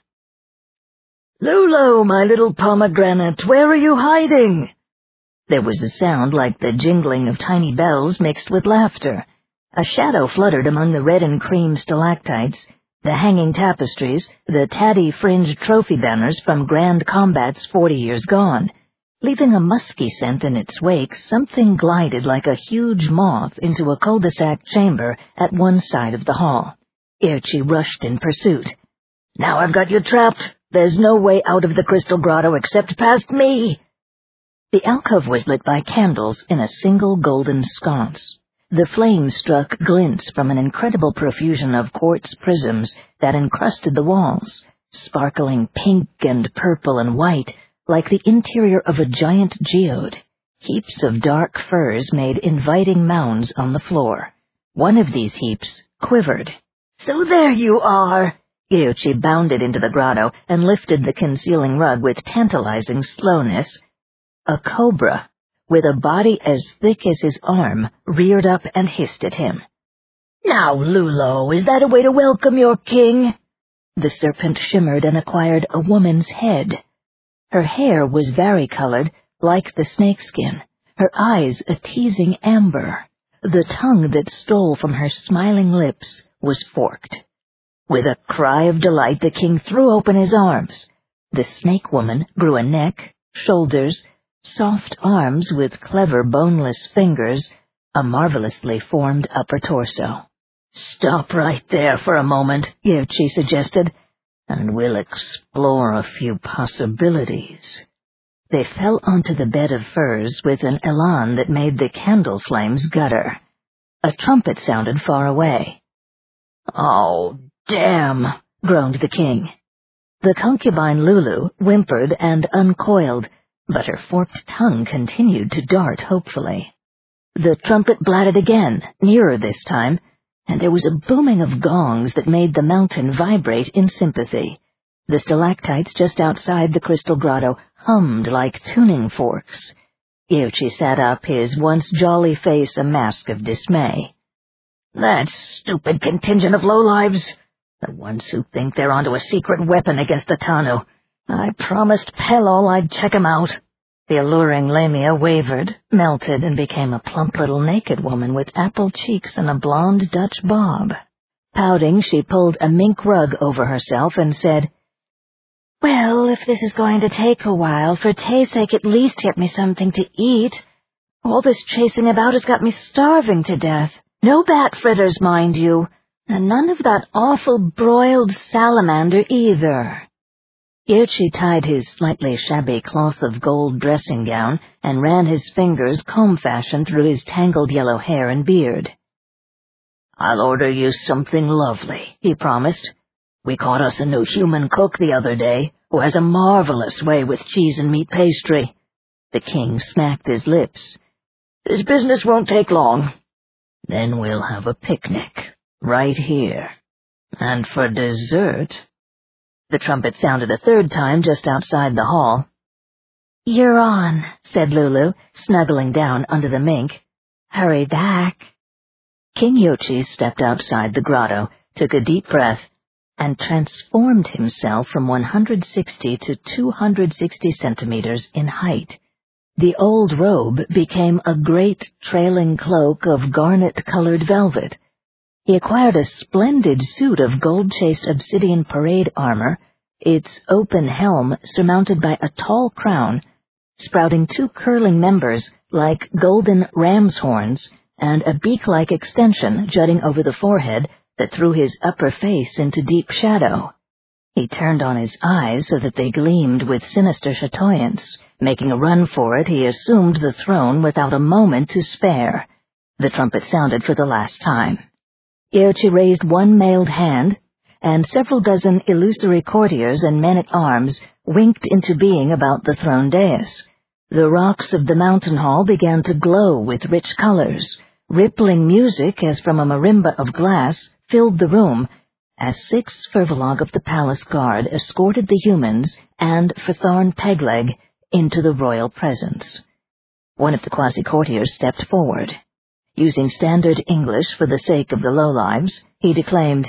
Lulu, my little pomegranate, where are you hiding? There was a sound like the jingling of tiny bells mixed with laughter. A shadow fluttered among the red and cream stalactites, the hanging tapestries, the tatty-fringed trophy banners from grand combats 40 years gone. Leaving a musky scent in its wake, something glided like a huge moth into a cul-de-sac chamber at one side of the hall. Yerchi rushed in pursuit. Now I've got you trapped. There's no way out of the crystal grotto except past me. The alcove was lit by candles in a single golden sconce. The flames struck glints from an incredible profusion of quartz prisms that encrusted the walls, sparkling pink and purple and white, like the interior of a giant geode. Heaps of dark furs made inviting mounds on the floor. One of these heaps quivered. So there you are! Yerchi bounded into the grotto and lifted the concealing rug with tantalizing slowness. A cobra, with a body as thick as his arm, reared up and hissed at him. Now, Lulo, is that a way to welcome your king? The serpent shimmered and acquired a woman's head. Her hair was varicolored, like the snakeskin, her eyes a teasing amber. The tongue that stole from her smiling lips was forked. With a cry of delight, the king threw open his arms. The snake woman grew a neck, shoulders, soft arms with clever boneless fingers, a marvelously formed upper torso. Stop right there for a moment, Yerchi suggested, and we'll explore a few possibilities. They fell onto the bed of furs with an elan that made the candle flames gutter. A trumpet sounded far away. Oh, damn, groaned the king. The concubine Lulu whimpered and uncoiled, but her forked tongue continued to dart hopefully. The trumpet blatted again, nearer this time, and there was a booming of gongs that made the mountain vibrate in sympathy. The stalactites just outside the crystal grotto hummed like tuning forks. Yerchi sat up, his once jolly face a mask of dismay. That stupid contingent of lowlives! The ones who think they're onto a secret weapon against the Tanu. I promised Pelol I'd check 'em out. The alluring Lamia wavered, melted, and became a plump little naked woman with apple cheeks and a blonde Dutch bob. Pouting, she pulled a mink rug over herself and said, Well, if this is going to take a while, for Tay's sake at least get me something to eat. All this chasing about has got me starving to death. No bat fritters, mind you, and none of that awful broiled salamander either. Yerchi tied his slightly shabby cloth of gold dressing gown and ran his fingers comb-fashion through his tangled yellow hair and beard. I'll order you something lovely, he promised. We caught us a new human cook the other day, who has a marvelous way with cheese and meat pastry. The king smacked his lips. This business won't take long. Then we'll have a picnic, right here. And for dessert... The trumpet sounded a third time just outside the hall. "You're on," said Lulu, snuggling down under the mink. "Hurry back." King Yochi stepped outside the grotto, took a deep breath, and transformed himself from 160 to 260 centimeters in height. The old robe became a great trailing cloak of garnet-colored velvet. He acquired a splendid suit of gold-chased obsidian parade armor, its open helm surmounted by a tall crown, sprouting two curling members like golden ram's horns, and a beak-like extension jutting over the forehead that threw his upper face into deep shadow. He turned on his eyes so that they gleamed with sinister chatoyance. Making a run for it, he assumed the throne without a moment to spare. The trumpet sounded for the last time. Yochi raised one mailed hand, and several dozen illusory courtiers and men-at-arms winked into being about the throne dais. The rocks of the mountain hall began to glow with rich colors. Rippling music, as from a marimba of glass, filled the room, as 6 Firbolg of the palace guard escorted the humans and Fithorn Pegleg into the royal presence. One of the quasi-courtiers stepped forward. Using standard English for the sake of the lowlives, he declaimed,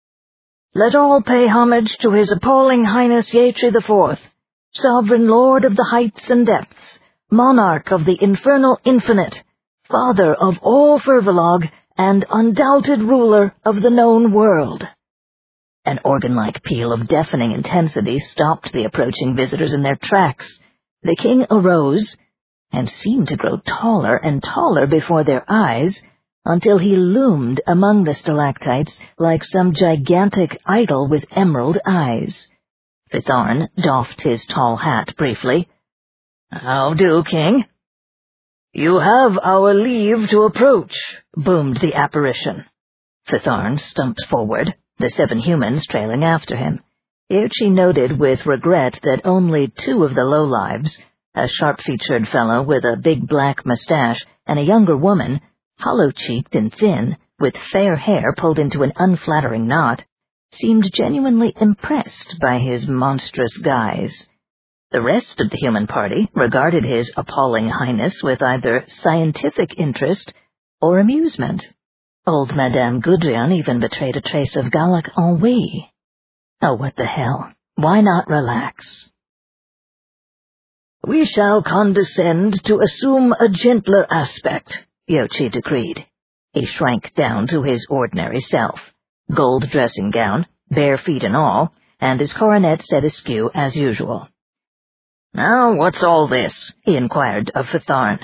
"Let all pay homage to His Appalling Highness Yatri IV, Sovereign Lord of the Heights and Depths, Monarch of the Infernal Infinite, Father of all Firbolg, and undoubted ruler of the known world." An organ-like peal of deafening intensity stopped the approaching visitors in their tracks. The king arose, and seemed to grow taller and taller before their eyes, until he loomed among the stalactites like some gigantic idol with emerald eyes. Fithorn doffed his tall hat briefly. "How do, King?" "You have our leave to approach," boomed the apparition. Fithorn stumped forward, the 7 humans trailing after him. Yochi noted with regret that only 2 of the lowlives, a sharp-featured fellow with a big black mustache and a younger woman, hollow-cheeked and thin, with fair hair pulled into an unflattering knot, seemed genuinely impressed by his monstrous guise. The rest of the human party regarded his appalling highness with either scientific interest or amusement. Old Madame Gudrian even betrayed a trace of Gallic ennui. Oh, what the hell? Why not relax? "We shall condescend to assume a gentler aspect," Yochi decreed. He shrank down to his ordinary self, gold dressing gown, bare feet and all, and his coronet set askew as usual. "Now, what's all this?" he inquired of Fithorn.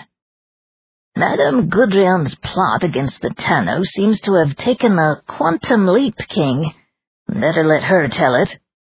"Madame Gudrian's plot against the Tannu seems to have taken a quantum leap, King. Better let her tell it."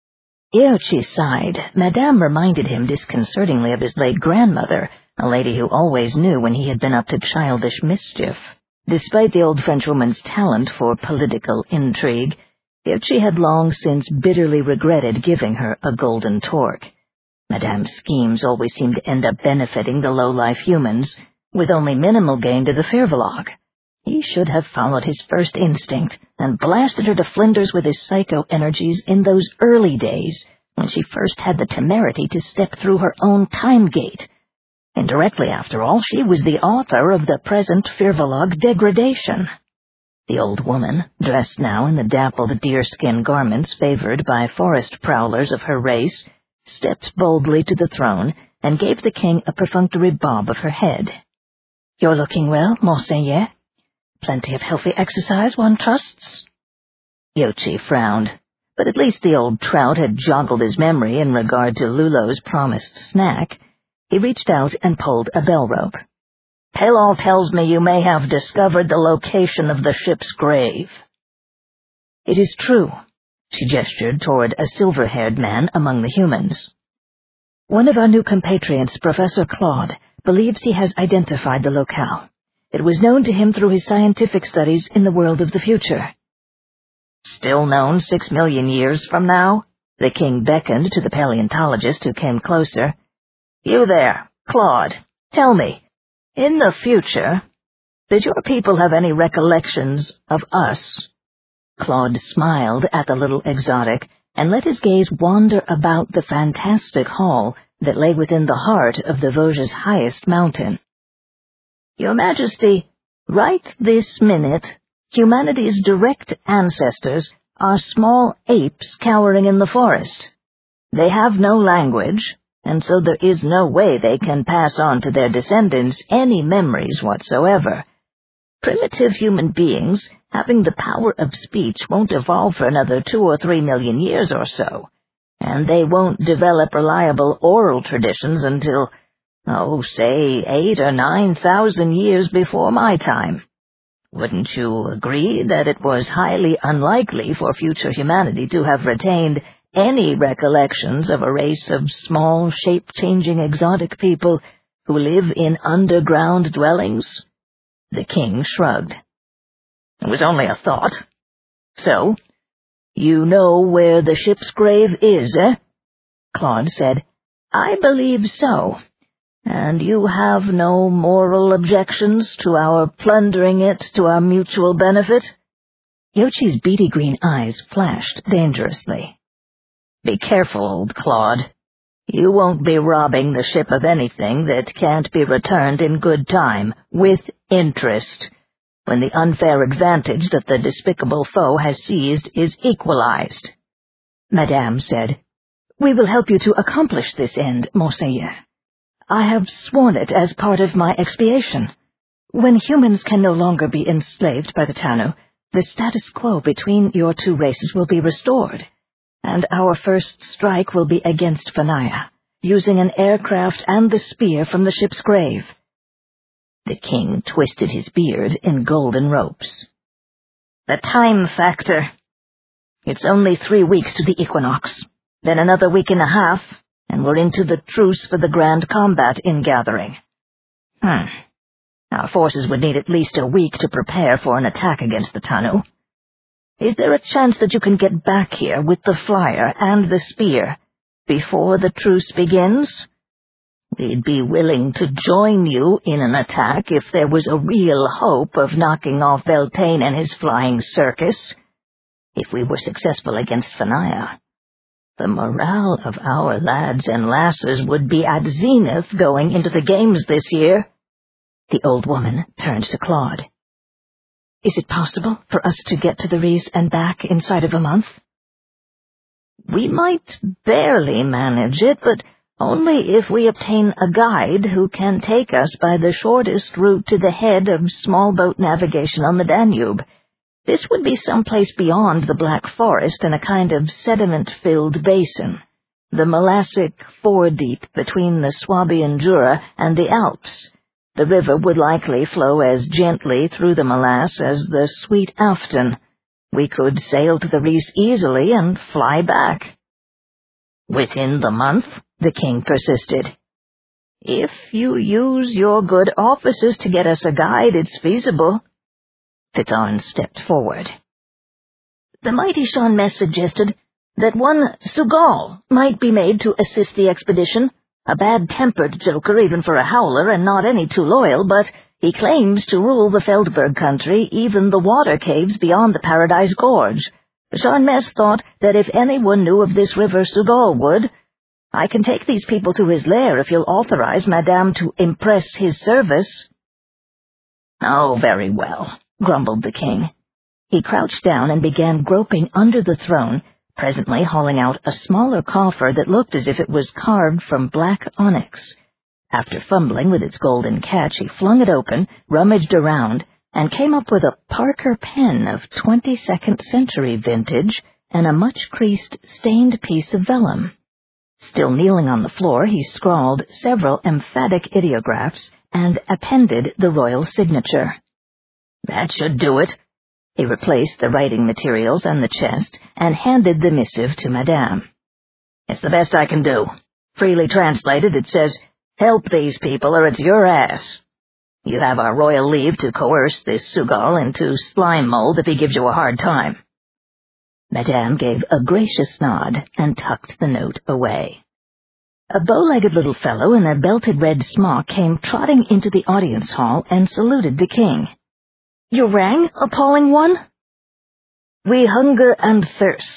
Yochi sighed. Madame reminded him disconcertingly of his late grandmother, a lady who always knew when he had been up to childish mischief. Despite the old Frenchwoman's talent for political intrigue, Yochi had long since bitterly regretted giving her a golden torque. Madame's schemes always seemed to end up benefiting the low-life humans, with only minimal gain to the Firbolg. He should have followed his first instinct and blasted her to flinders with his psycho-energies in those early days, when she first had the temerity to step through her own time gate. Indirectly, after all, she was the author of the present Firbolg degradation. The old woman, dressed now in the dappled deerskin garments favored by forest prowlers of her race, stepped boldly to the throne and gave the king a perfunctory bob of her head. "You're looking well, Monseigneur. Plenty of healthy exercise, one trusts." Yochi frowned, but at least the old trout had joggled his memory in regard to Lulo's promised snack. He reached out and pulled a bell rope. "Pelal tells me you may have discovered the location of the ship's grave." "It is true." She gestured toward a silver-haired man among the humans. "One of our new compatriots, Professor Claude, believes he has identified the locale. It was known to him through his scientific studies in the world of the future." "Still known 6 million years from now?" The king beckoned to the paleontologist who came closer. "You there, Claude, tell me, in the future, did your people have any recollections of us?" Claude smiled at the little exotic, and let his gaze wander about the fantastic hall that lay within the heart of the Vosges' highest mountain. "Your Majesty, right this minute, humanity's direct ancestors are small apes cowering in the forest. They have no language, and so there is no way they can pass on to their descendants any memories whatsoever. Primitive human beings, having the power of speech, won't evolve for another 2 or 3 million years or so, and they won't develop reliable oral traditions until, say 8 or 9,000 years before my time. Wouldn't you agree that it was highly unlikely for future humanity to have retained any recollections of a race of small, shape-changing exotic people who live in underground dwellings?" The king shrugged. "It was only a thought. So, you know where the ship's grave is, eh?" Claude said. "I believe so. And you have no moral objections to our plundering it to our mutual benefit?" Yochi's beady green eyes flashed dangerously. "Be careful, old Claude. You won't be robbing the ship of anything that can't be returned in good time, with interest, when the unfair advantage that the despicable foe has seized is equalized." Madame said, "We will help you to accomplish this end, Monseigneur. I have sworn it as part of my expiation. When humans can no longer be enslaved by the Tanu, the status quo between your two races will be restored, and our first strike will be against Fanaya, using an aircraft and the spear from the ship's grave." The king twisted his beard in golden ropes. "The time factor. It's only 3 weeks to the equinox, then another week and a half, and we're into the truce for the grand combat ingathering. Our forces would need at least a week to prepare for an attack against the Tanu. Is there a chance that you can get back here with the flyer and the spear before the truce begins? We'd be willing to join you in an attack if there was a real hope of knocking off Beltane and his flying circus. If we were successful against Fanaya, the morale of our lads and lasses would be at zenith going into the games this year." The old woman turned to Claude. "Is it possible for us to get to the Ries and back inside of a month?" "We might barely manage it, but only if we obtain a guide who can take us by the shortest route to the head of small boat navigation on the Danube. This would be someplace beyond the Black Forest in a kind of sediment-filled basin, the Molassic foredeep between the Swabian Jura and the Alps. The river would likely flow as gently through the morass as the Sweet Afton. We could sail to the Ries easily and fly back." "Within the month?" the king persisted. "If you use your good offices to get us a guide, it's feasible." Fithorn stepped forward. "The mighty Sean Mess suggested that one Sugal might be made to assist the expedition. A bad-tempered joker even for a howler, and not any too loyal, but he claims to rule the Feldberg country, even the water caves beyond the Paradise Gorge. Sean Mess thought that if anyone knew of this river, Sugal would. I can take these people to his lair if you'll authorize Madame to impress his service." "Oh, very well," grumbled the king. He crouched down and began groping under the throne, presently hauling out a smaller coffer that looked as if it was carved from black onyx. After fumbling with its golden catch, he flung it open, rummaged around, and came up with a Parker pen of 22nd century vintage and a much-creased, stained piece of vellum. Still kneeling on the floor, he scrawled several emphatic ideographs and appended the royal signature. "That should do it." He replaced the writing materials and the chest and handed the missive to Madame. "It's the best I can do. Freely translated, it says, 'Help these people or it's your ass.' You have our royal leave to coerce this Sugal into slime mold if he gives you a hard time." Madame gave a gracious nod and tucked the note away. A bow-legged little fellow in a belted red smock came trotting into the audience hall and saluted the king. "You rang, appalling one?" "We hunger and thirst,"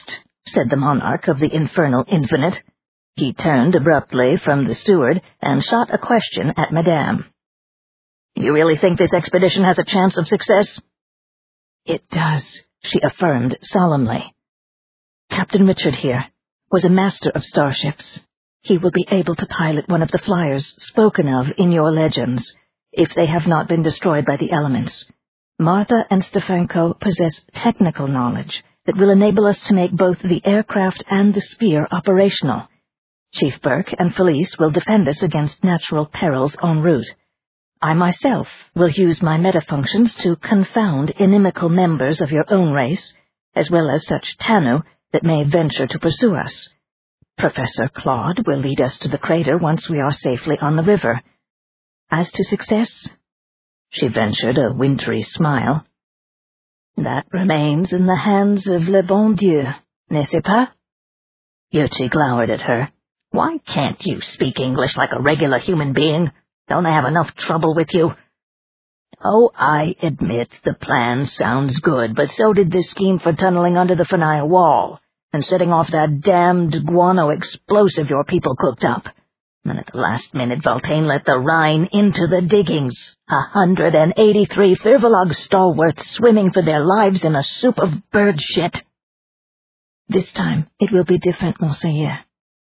said the monarch of the infernal infinite. He turned abruptly from the steward and shot a question at Madame. "You really think this expedition has a chance of success?" "It does," she affirmed solemnly. "Captain Richard here was a master of starships. He will be able to pilot one of the flyers spoken of in your legends, if they have not been destroyed by the elements. Martha and Stefanko possess technical knowledge that will enable us to make both the aircraft and the spear operational. Chief Burke and Felice will defend us against natural perils en route. I myself will use my metafunctions to confound inimical members of your own race, as well as such Tanu that may venture to pursue us. Professor Claude will lead us to the crater once we are safely on the river. As to success," she ventured a wintry smile, "that remains in the hands of le bon Dieu, n'est-ce pas?" Yochi glowered at her. "Why can't you speak English like a regular human being? Don't I have enough trouble with you?" "Oh, I admit the plan sounds good, but so did this scheme for tunneling under the Fanaya Wall and setting off that damned guano explosive your people cooked up. And at the last minute, Voltaine let the Rhine into the diggings. 183 Firvolog stalwarts swimming for their lives in a soup of bird shit." "This time it will be different, Monseigneur."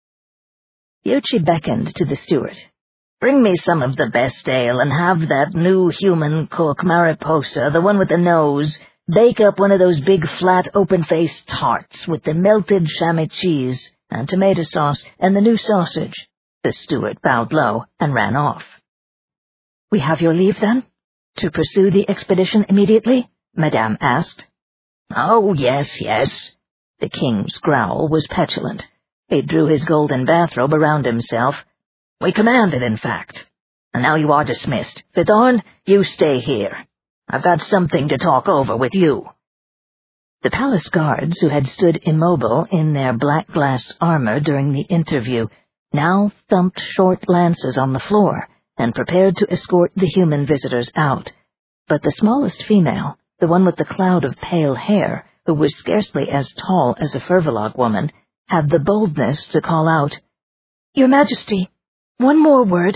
Yochi beckoned to the steward. "Bring me some of the best ale and have that new human cook, Mariposa, the one with the nose, bake up one of those big flat open-faced tarts with the melted chamois cheese and tomato sauce and the new sausage." The steward bowed low and ran off. "We have your leave, then, to pursue the expedition immediately?" Madame asked. "Oh, yes, yes." The king's growl was petulant. He drew his golden bathrobe around himself. "We commanded, in fact. And now you are dismissed. Fithorn, you stay here. I've got something to talk over with you." The palace guards, who had stood immobile in their black glass armor during the interview, now thumped short lances on the floor and prepared to escort the human visitors out. But the smallest female, the one with the cloud of pale hair, who was scarcely as tall as a Firvolog woman, had the boldness to call out, "Your Majesty, one more word."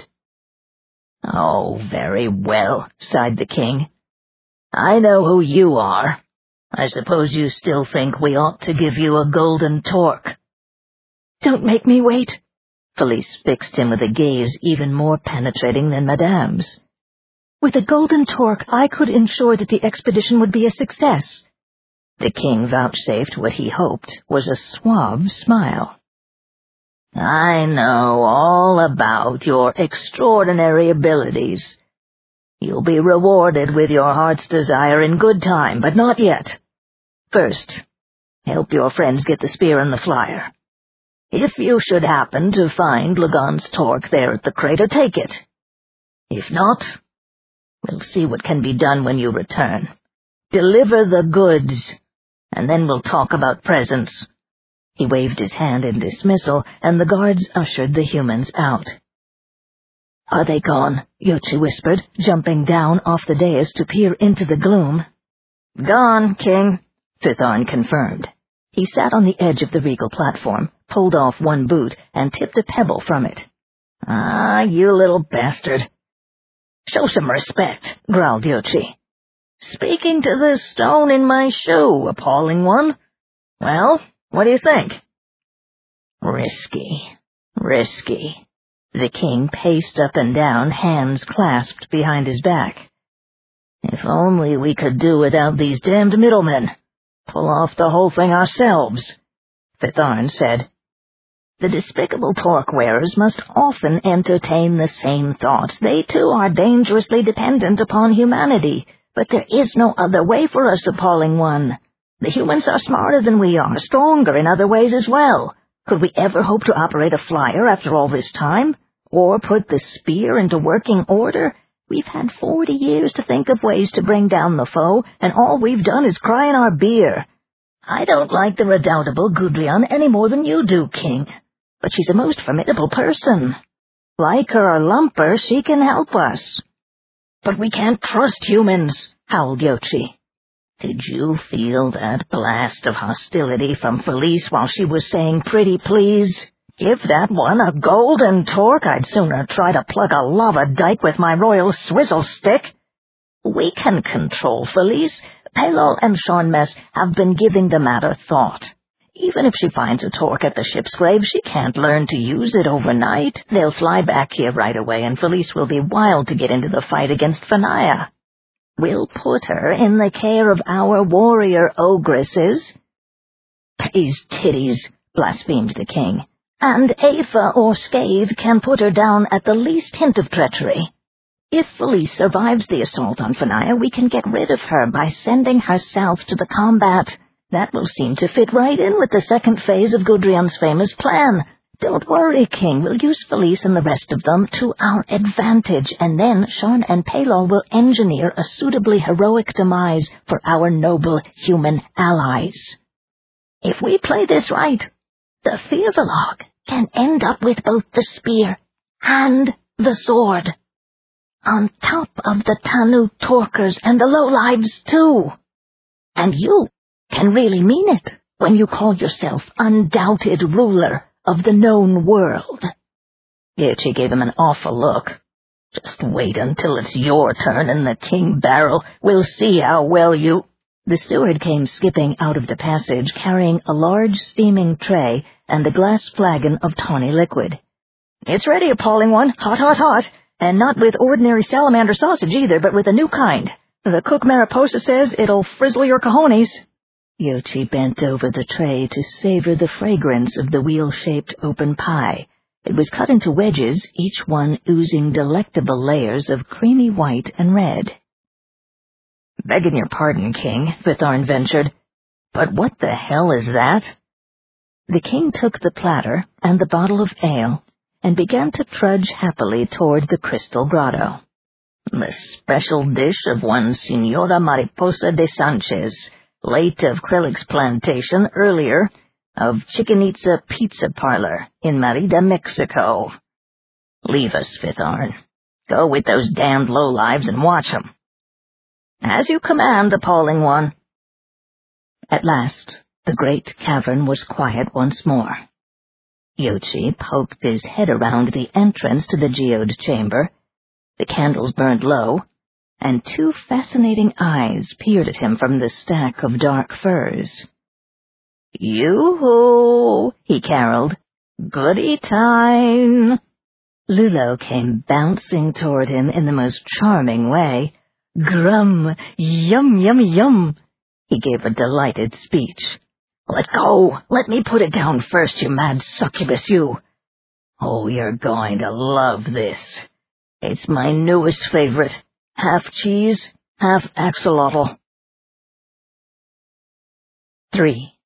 "Oh, very well," sighed the king. "I know who you are. I suppose you still think we ought to give you a golden torque." "Don't make me wait." Felice fixed him with a gaze even more penetrating than Madame's. "With a golden torque, I could ensure that the expedition would be a success." The king vouchsafed what he hoped was a suave smile. "I know all about your extraordinary abilities. You'll be rewarded with your heart's desire in good time, but not yet. First, help your friends get the spear and the flyer. If you should happen to find Lagon's torque there at the crater, take it. If not, we'll see what can be done when you return. Deliver the goods, and then we'll talk about presents." He waved his hand in dismissal, and the guards ushered the humans out. "Are they gone?" Yochi whispered, jumping down off the dais to peer into the gloom. "Gone, King," Fithorn confirmed. He sat on the edge of the regal platform, pulled off one boot, and tipped a pebble from it. "Ah, you little bastard." "Show some respect," growled Yochi. "Speaking to the stone in my shoe, appalling one. Well, what do you think?" "Risky, risky." The king paced up and down, hands clasped behind his back. "If only we could do without these damned middlemen. Pull off the whole thing ourselves." Fithorn said, "The despicable torque-wearers must often entertain the same thoughts. They, too, are dangerously dependent upon humanity. But there is no other way for us, appalling one. The humans are smarter than we are, stronger in other ways as well. Could we ever hope to operate a flyer after all this time? Or put the spear into working order? We've had 40 years to think of ways to bring down the foe, and all we've done is cry in our beer. I don't like the redoubtable Gudrian any more than you do, King. But she's a most formidable person. Like her or lump her, she can help us." "But we can't trust humans," howled Yochi. Did you feel that blast of hostility from Felice while she was saying pretty please? Give that one a golden torque. I'd sooner try to plug a lava dike with my royal swizzle stick. We can control Felice. Pelol and Sharnmes have been giving the matter thought. Even if she finds a torque at the ship's grave, she can't learn to use it overnight. They'll fly back here right away, and Felice will be wild to get into the fight against Fanaya. We'll put her in the care of our warrior ogresses. These titties, blasphemed the king. And Aetha or Scathe can put her down at the least hint of treachery. If Felice survives the assault on Fanaya, we can get rid of her by sending her south to the combat. That will seem to fit right in with the second phase of Gudrion's famous plan. Don't worry, King. We'll use Felice and the rest of them to our advantage, and then Sharn and Pelol will engineer a suitably heroic demise for our noble human allies. If we play this right, the Firbolg can end up with both the spear and the sword, on top of the Tanu Torkers and the lowlives, too. And you can really mean it when you call yourself undoubted ruler of the known world. Yuchi gave him an awful look. Just wait until it's your turn in the king barrel. We'll see how well you... The steward came skipping out of the passage, carrying a large steaming tray and a glass flagon of tawny liquid. It's ready, appalling one. Hot, hot, hot. And not with ordinary salamander sausage either, but with a new kind. The cook Mariposa says it'll frizzle your cojones. Yuchi bent over the tray to savor the fragrance of the wheel-shaped open pie. It was cut into wedges, each one oozing delectable layers of creamy white and red. Begging your pardon, King, Vitharn ventured, but what the hell is that? The king took the platter and the bottle of ale and began to trudge happily toward the crystal grotto. The special dish of one Senora Mariposa de Sanchez, late of Krelik's plantation, earlier of Chichen Itza Pizza Parlor in Merida, Mexico. Leave us, Vitharn. Go with those damned lowlives and watch 'em. As you command, appalling one. At last, the great cavern was quiet once more. Yuchi poked his head around the entrance to the geode chamber. The candles burned low, and two fascinating eyes peered at him from the stack of dark furs. "Yoo-hoo!" he caroled. "Goody time!" Lulo came bouncing toward him in the most charming way. "Grum! Yum, yummy, yum!" He gave a delighted speech. "Let go! Let me put it down first, you mad succubus, you! Oh, you're going to love this. It's my newest favorite. Half cheese, half axolotl." 3.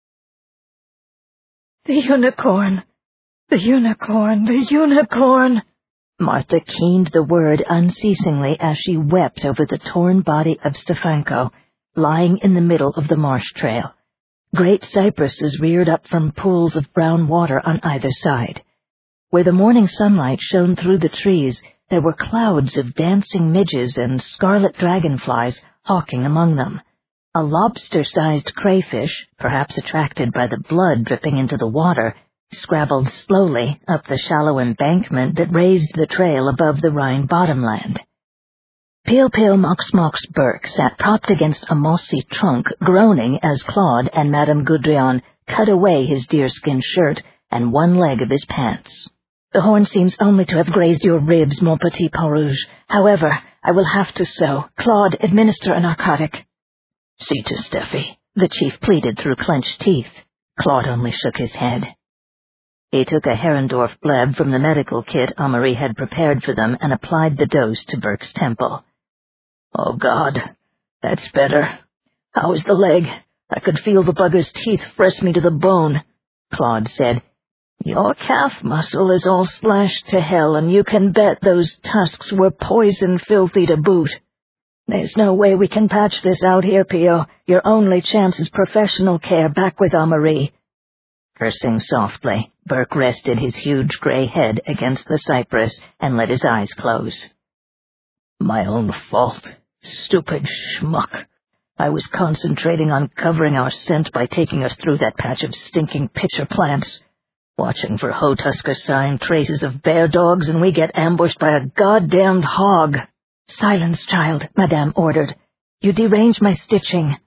"The unicorn! The unicorn! The unicorn!" Martha keened the word unceasingly as she wept over the torn body of Stefanko, lying in the middle of the marsh trail. Great cypresses reared up from pools of brown water on either side. Where the morning sunlight shone through the trees, there were clouds of dancing midges and scarlet dragonflies hawking among them. A lobster-sized crayfish, perhaps attracted by the blood dripping into the water, scrabbled slowly up the shallow embankment that raised the trail above the Rhine bottomland. Pale Mox Burke sat propped against a mossy trunk, groaning as Claude and Madame Gudrion cut away his deerskin shirt and one leg of his pants. "The horn seems only to have grazed your ribs, mon petit Peau-Rouge. However, I will have to sew. Claude, administer a narcotic." "See to Steffi," the chief pleaded through clenched teeth. Claude only shook his head. He took a Herrendorf bleb from the medical kit Amory had prepared for them and applied the dose to Burke's temple. "Oh, God, that's better. How is the leg? I could feel the bugger's teeth press me to the bone," Claude said. "Your calf muscle is all slashed to hell, and you can bet those tusks were poison filthy to boot. There's no way we can patch this out here, Pio. Your only chance is professional care back with Amory." Cursing softly, Burke rested his huge gray head against the cypress and let his eyes close. "My own fault, stupid schmuck. I was concentrating on covering our scent by taking us through that patch of stinking pitcher plants, watching for Hotusker sign traces of bear dogs, and we get ambushed by a goddamned hog. Silence, child, Madame ordered. You derange my stitching.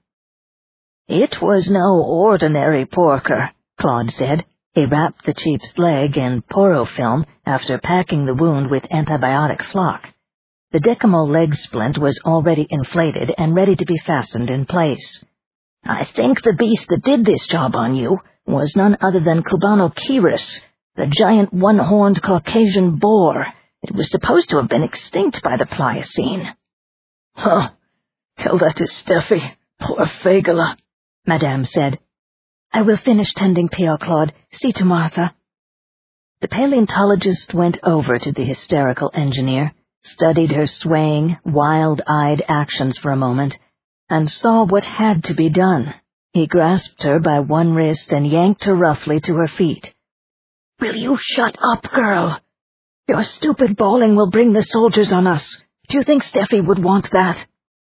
It was no ordinary porker, Claude said. He wrapped the chief's leg in porofilm after packing the wound with antibiotic flock. The decimol leg splint was already inflated and ready to be fastened in place. I think the beast that did this job on you was none other than Cubanochirus, the giant one-horned Caucasian boar. It was supposed to have been extinct by the Pliocene. Huh. Tell that to Steffi. Poor Fagala, Madame said. I will finish tending Pierre Claude. See to Martha. The paleontologist went over to the hysterical engineer, studied her swaying, wild-eyed actions for a moment, and saw what had to be done. He grasped her by one wrist and yanked her roughly to her feet. Will you shut up, girl? Your stupid bawling will bring the soldiers on us. Do you think Steffi would want that?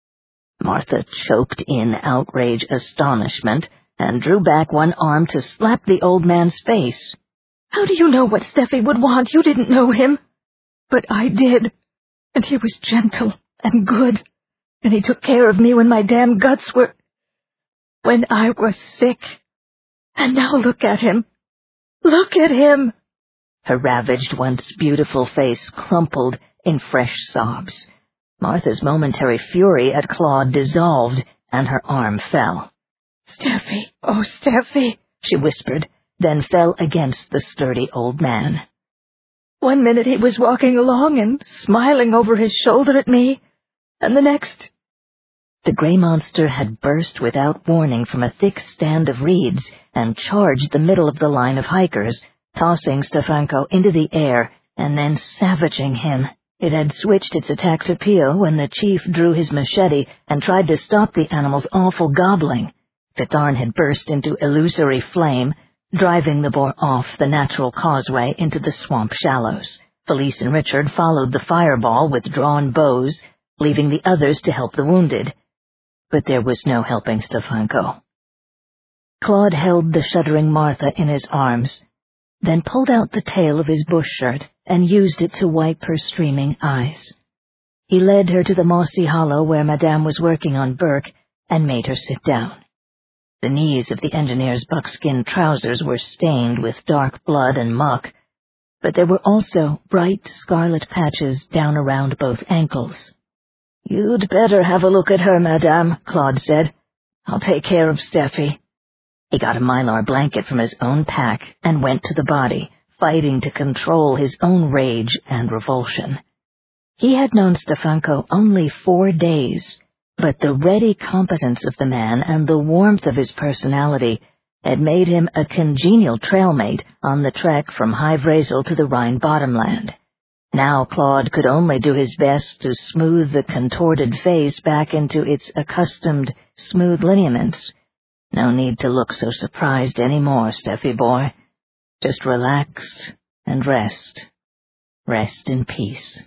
Martha choked in outraged astonishment and drew back one arm to slap the old man's face. How do you know what Steffi would want? You didn't know him. But I did. And he was gentle and good. And he took care of me when my damn guts were... when I was sick. And now look at him. Look at him. Her ravaged, once beautiful face crumpled in fresh sobs. Martha's momentary fury at Claude dissolved, and her arm fell. Steffi, oh, Steffi, she whispered, then fell against the sturdy old man. 1 minute he was walking along and smiling over his shoulder at me, and the next... The gray monster had burst without warning from a thick stand of reeds and charged the middle of the line of hikers, tossing Stefanko into the air and then savaging him. It had switched its attack to Pio when the chief drew his machete and tried to stop the animal's awful gobbling. Fitharn had burst into illusory flame, driving the boar off the natural causeway into the swamp shallows. Felice and Richard followed the fireball with drawn bows, leaving the others to help the wounded. But there was no helping Stefanko. Claude held the shuddering Martha in his arms, then pulled out the tail of his bush shirt and used it to wipe her streaming eyes. He led her to the mossy hollow where Madame was working on Burke and made her sit down. The knees of the engineer's buckskin trousers were stained with dark blood and muck, but there were also bright scarlet patches down around both ankles. "You'd better have a look at her, Madame," Claude said. "I'll take care of Steffi." He got a mylar blanket from his own pack and went to the body, fighting to control his own rage and revulsion. He had known Stefanko only 4 days, but the ready competence of the man and the warmth of his personality had made him a congenial trailmate on the trek from High Vrazel to the Rhine bottomland. Now Claude could only do his best to smooth the contorted face back into its accustomed, smooth lineaments. No need to look so surprised any more, Steffi boy. Just relax and rest. Rest in peace.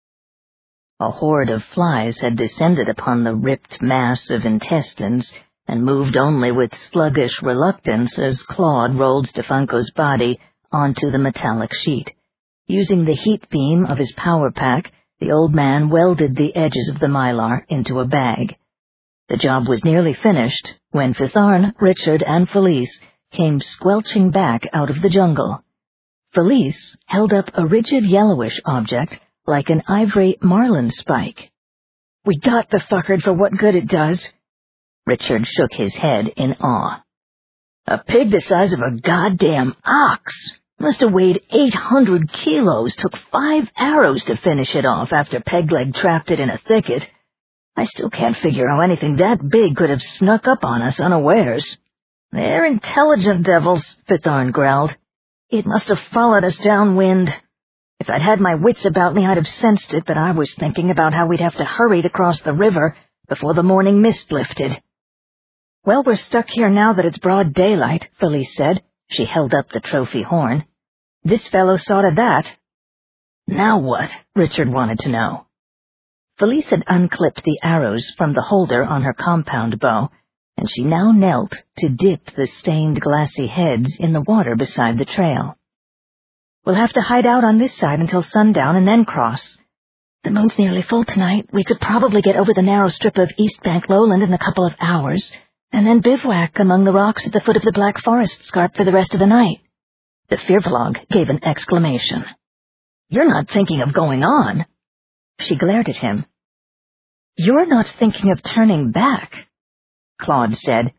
A horde of flies had descended upon the ripped mass of intestines and moved only with sluggish reluctance as Claude rolled Stefanko's body onto the metallic sheet. Using the heat beam of his power pack, the old man welded the edges of the mylar into a bag. The job was nearly finished when Fitharn, Richard, and Felice came squelching back out of the jungle. Felice held up a rigid yellowish object like an ivory marlin spike. "We got the fuckard for what good it does." Richard shook his head in awe. "A pig the size of a goddamn ox. Must have weighed 800 kilos, took 5 arrows to finish it off after Pegleg trapped it in a thicket. I still can't figure how anything that big could have snuck up on us unawares." "They're intelligent devils," Fitharn growled. "It must have followed us downwind. If I'd had my wits about me, I'd have sensed it, but I was thinking about how we'd have to hurry to cross the river before the morning mist lifted." "Well, we're stuck here now that it's broad daylight," Felice said. She held up the trophy horn. "This fellow saw to that." "Now what?" Richard wanted to know. Felice had unclipped the arrows from the holder on her compound bow, and she now knelt to dip the stained glassy heads in the water beside the trail. "We'll have to hide out on this side until sundown and then cross. The moon's nearly full tonight. We could probably get over the narrow strip of East Bank lowland in a couple of hours, and then bivouac among the rocks at the foot of the Black Forest Scarp for the rest of the night." The Firbolg gave an exclamation. "You're not thinking of going on?" She glared at him. "You're not thinking of turning back," Claude said.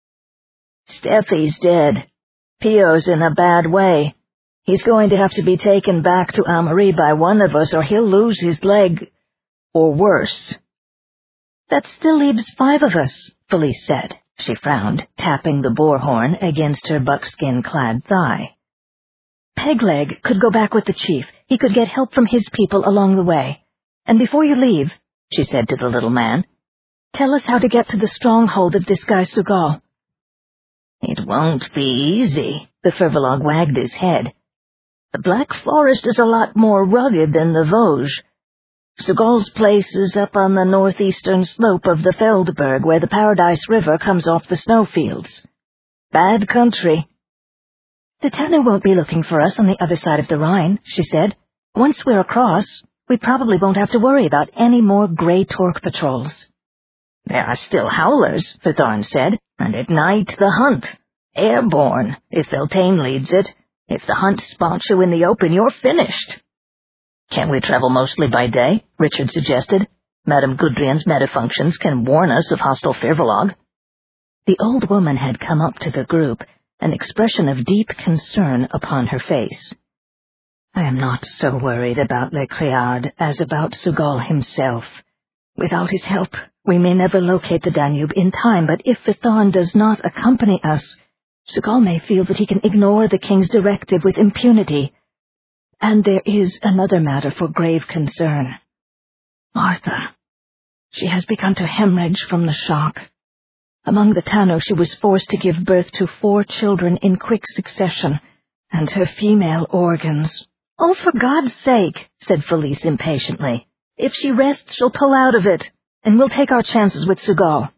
"Steffi's dead. Pio's in a bad way. He's going to have to be taken back to Amory by one of us, or he'll lose his leg, or worse." "That still leaves 5 of us," Felice said. She frowned, tapping the boar horn against her buckskin-clad thigh. "Pegleg could go back with the chief. He could get help from his people along the way. And before you leave," she said to the little man, "tell us how to get to the stronghold of this guy Sugal." "It won't be easy," the Firbolg wagged his head. "The Black Forest is a lot more rugged than the Vosges. Sugal's place is up on the northeastern slope of the Feldberg, where the Paradise River comes off the snowfields. Bad country." "The Tanu won't be looking for us on the other side of the Rhine," she said. "Once we're across, we probably won't have to worry about any more Grey Torque patrols." "There are still howlers," Fithorn said, "and at night the hunt. Airborne, if Beltane leads it. If the hunt spots you in the open, you're finished." "Can't we travel mostly by day?" Richard suggested. "Madame Gudrian's metafunctions can warn us of hostile Firbolg." The old woman had come up to the group, an expression of deep concern upon her face. "I am not so worried about Le Criard as about Sugal himself. Without his help, we may never locate the Danube in time, but if Fithorn does not accompany us, Sugal may feel that he can ignore the king's directive with impunity. And there is another matter for grave concern. Martha. She has begun to hemorrhage from the shock. Among the Tano, she was forced to give birth to 4 children in quick succession, and her female organs—" "Oh, for God's sake," said Felice impatiently. "If she rests, she'll pull out of it, and we'll take our chances with Sugal."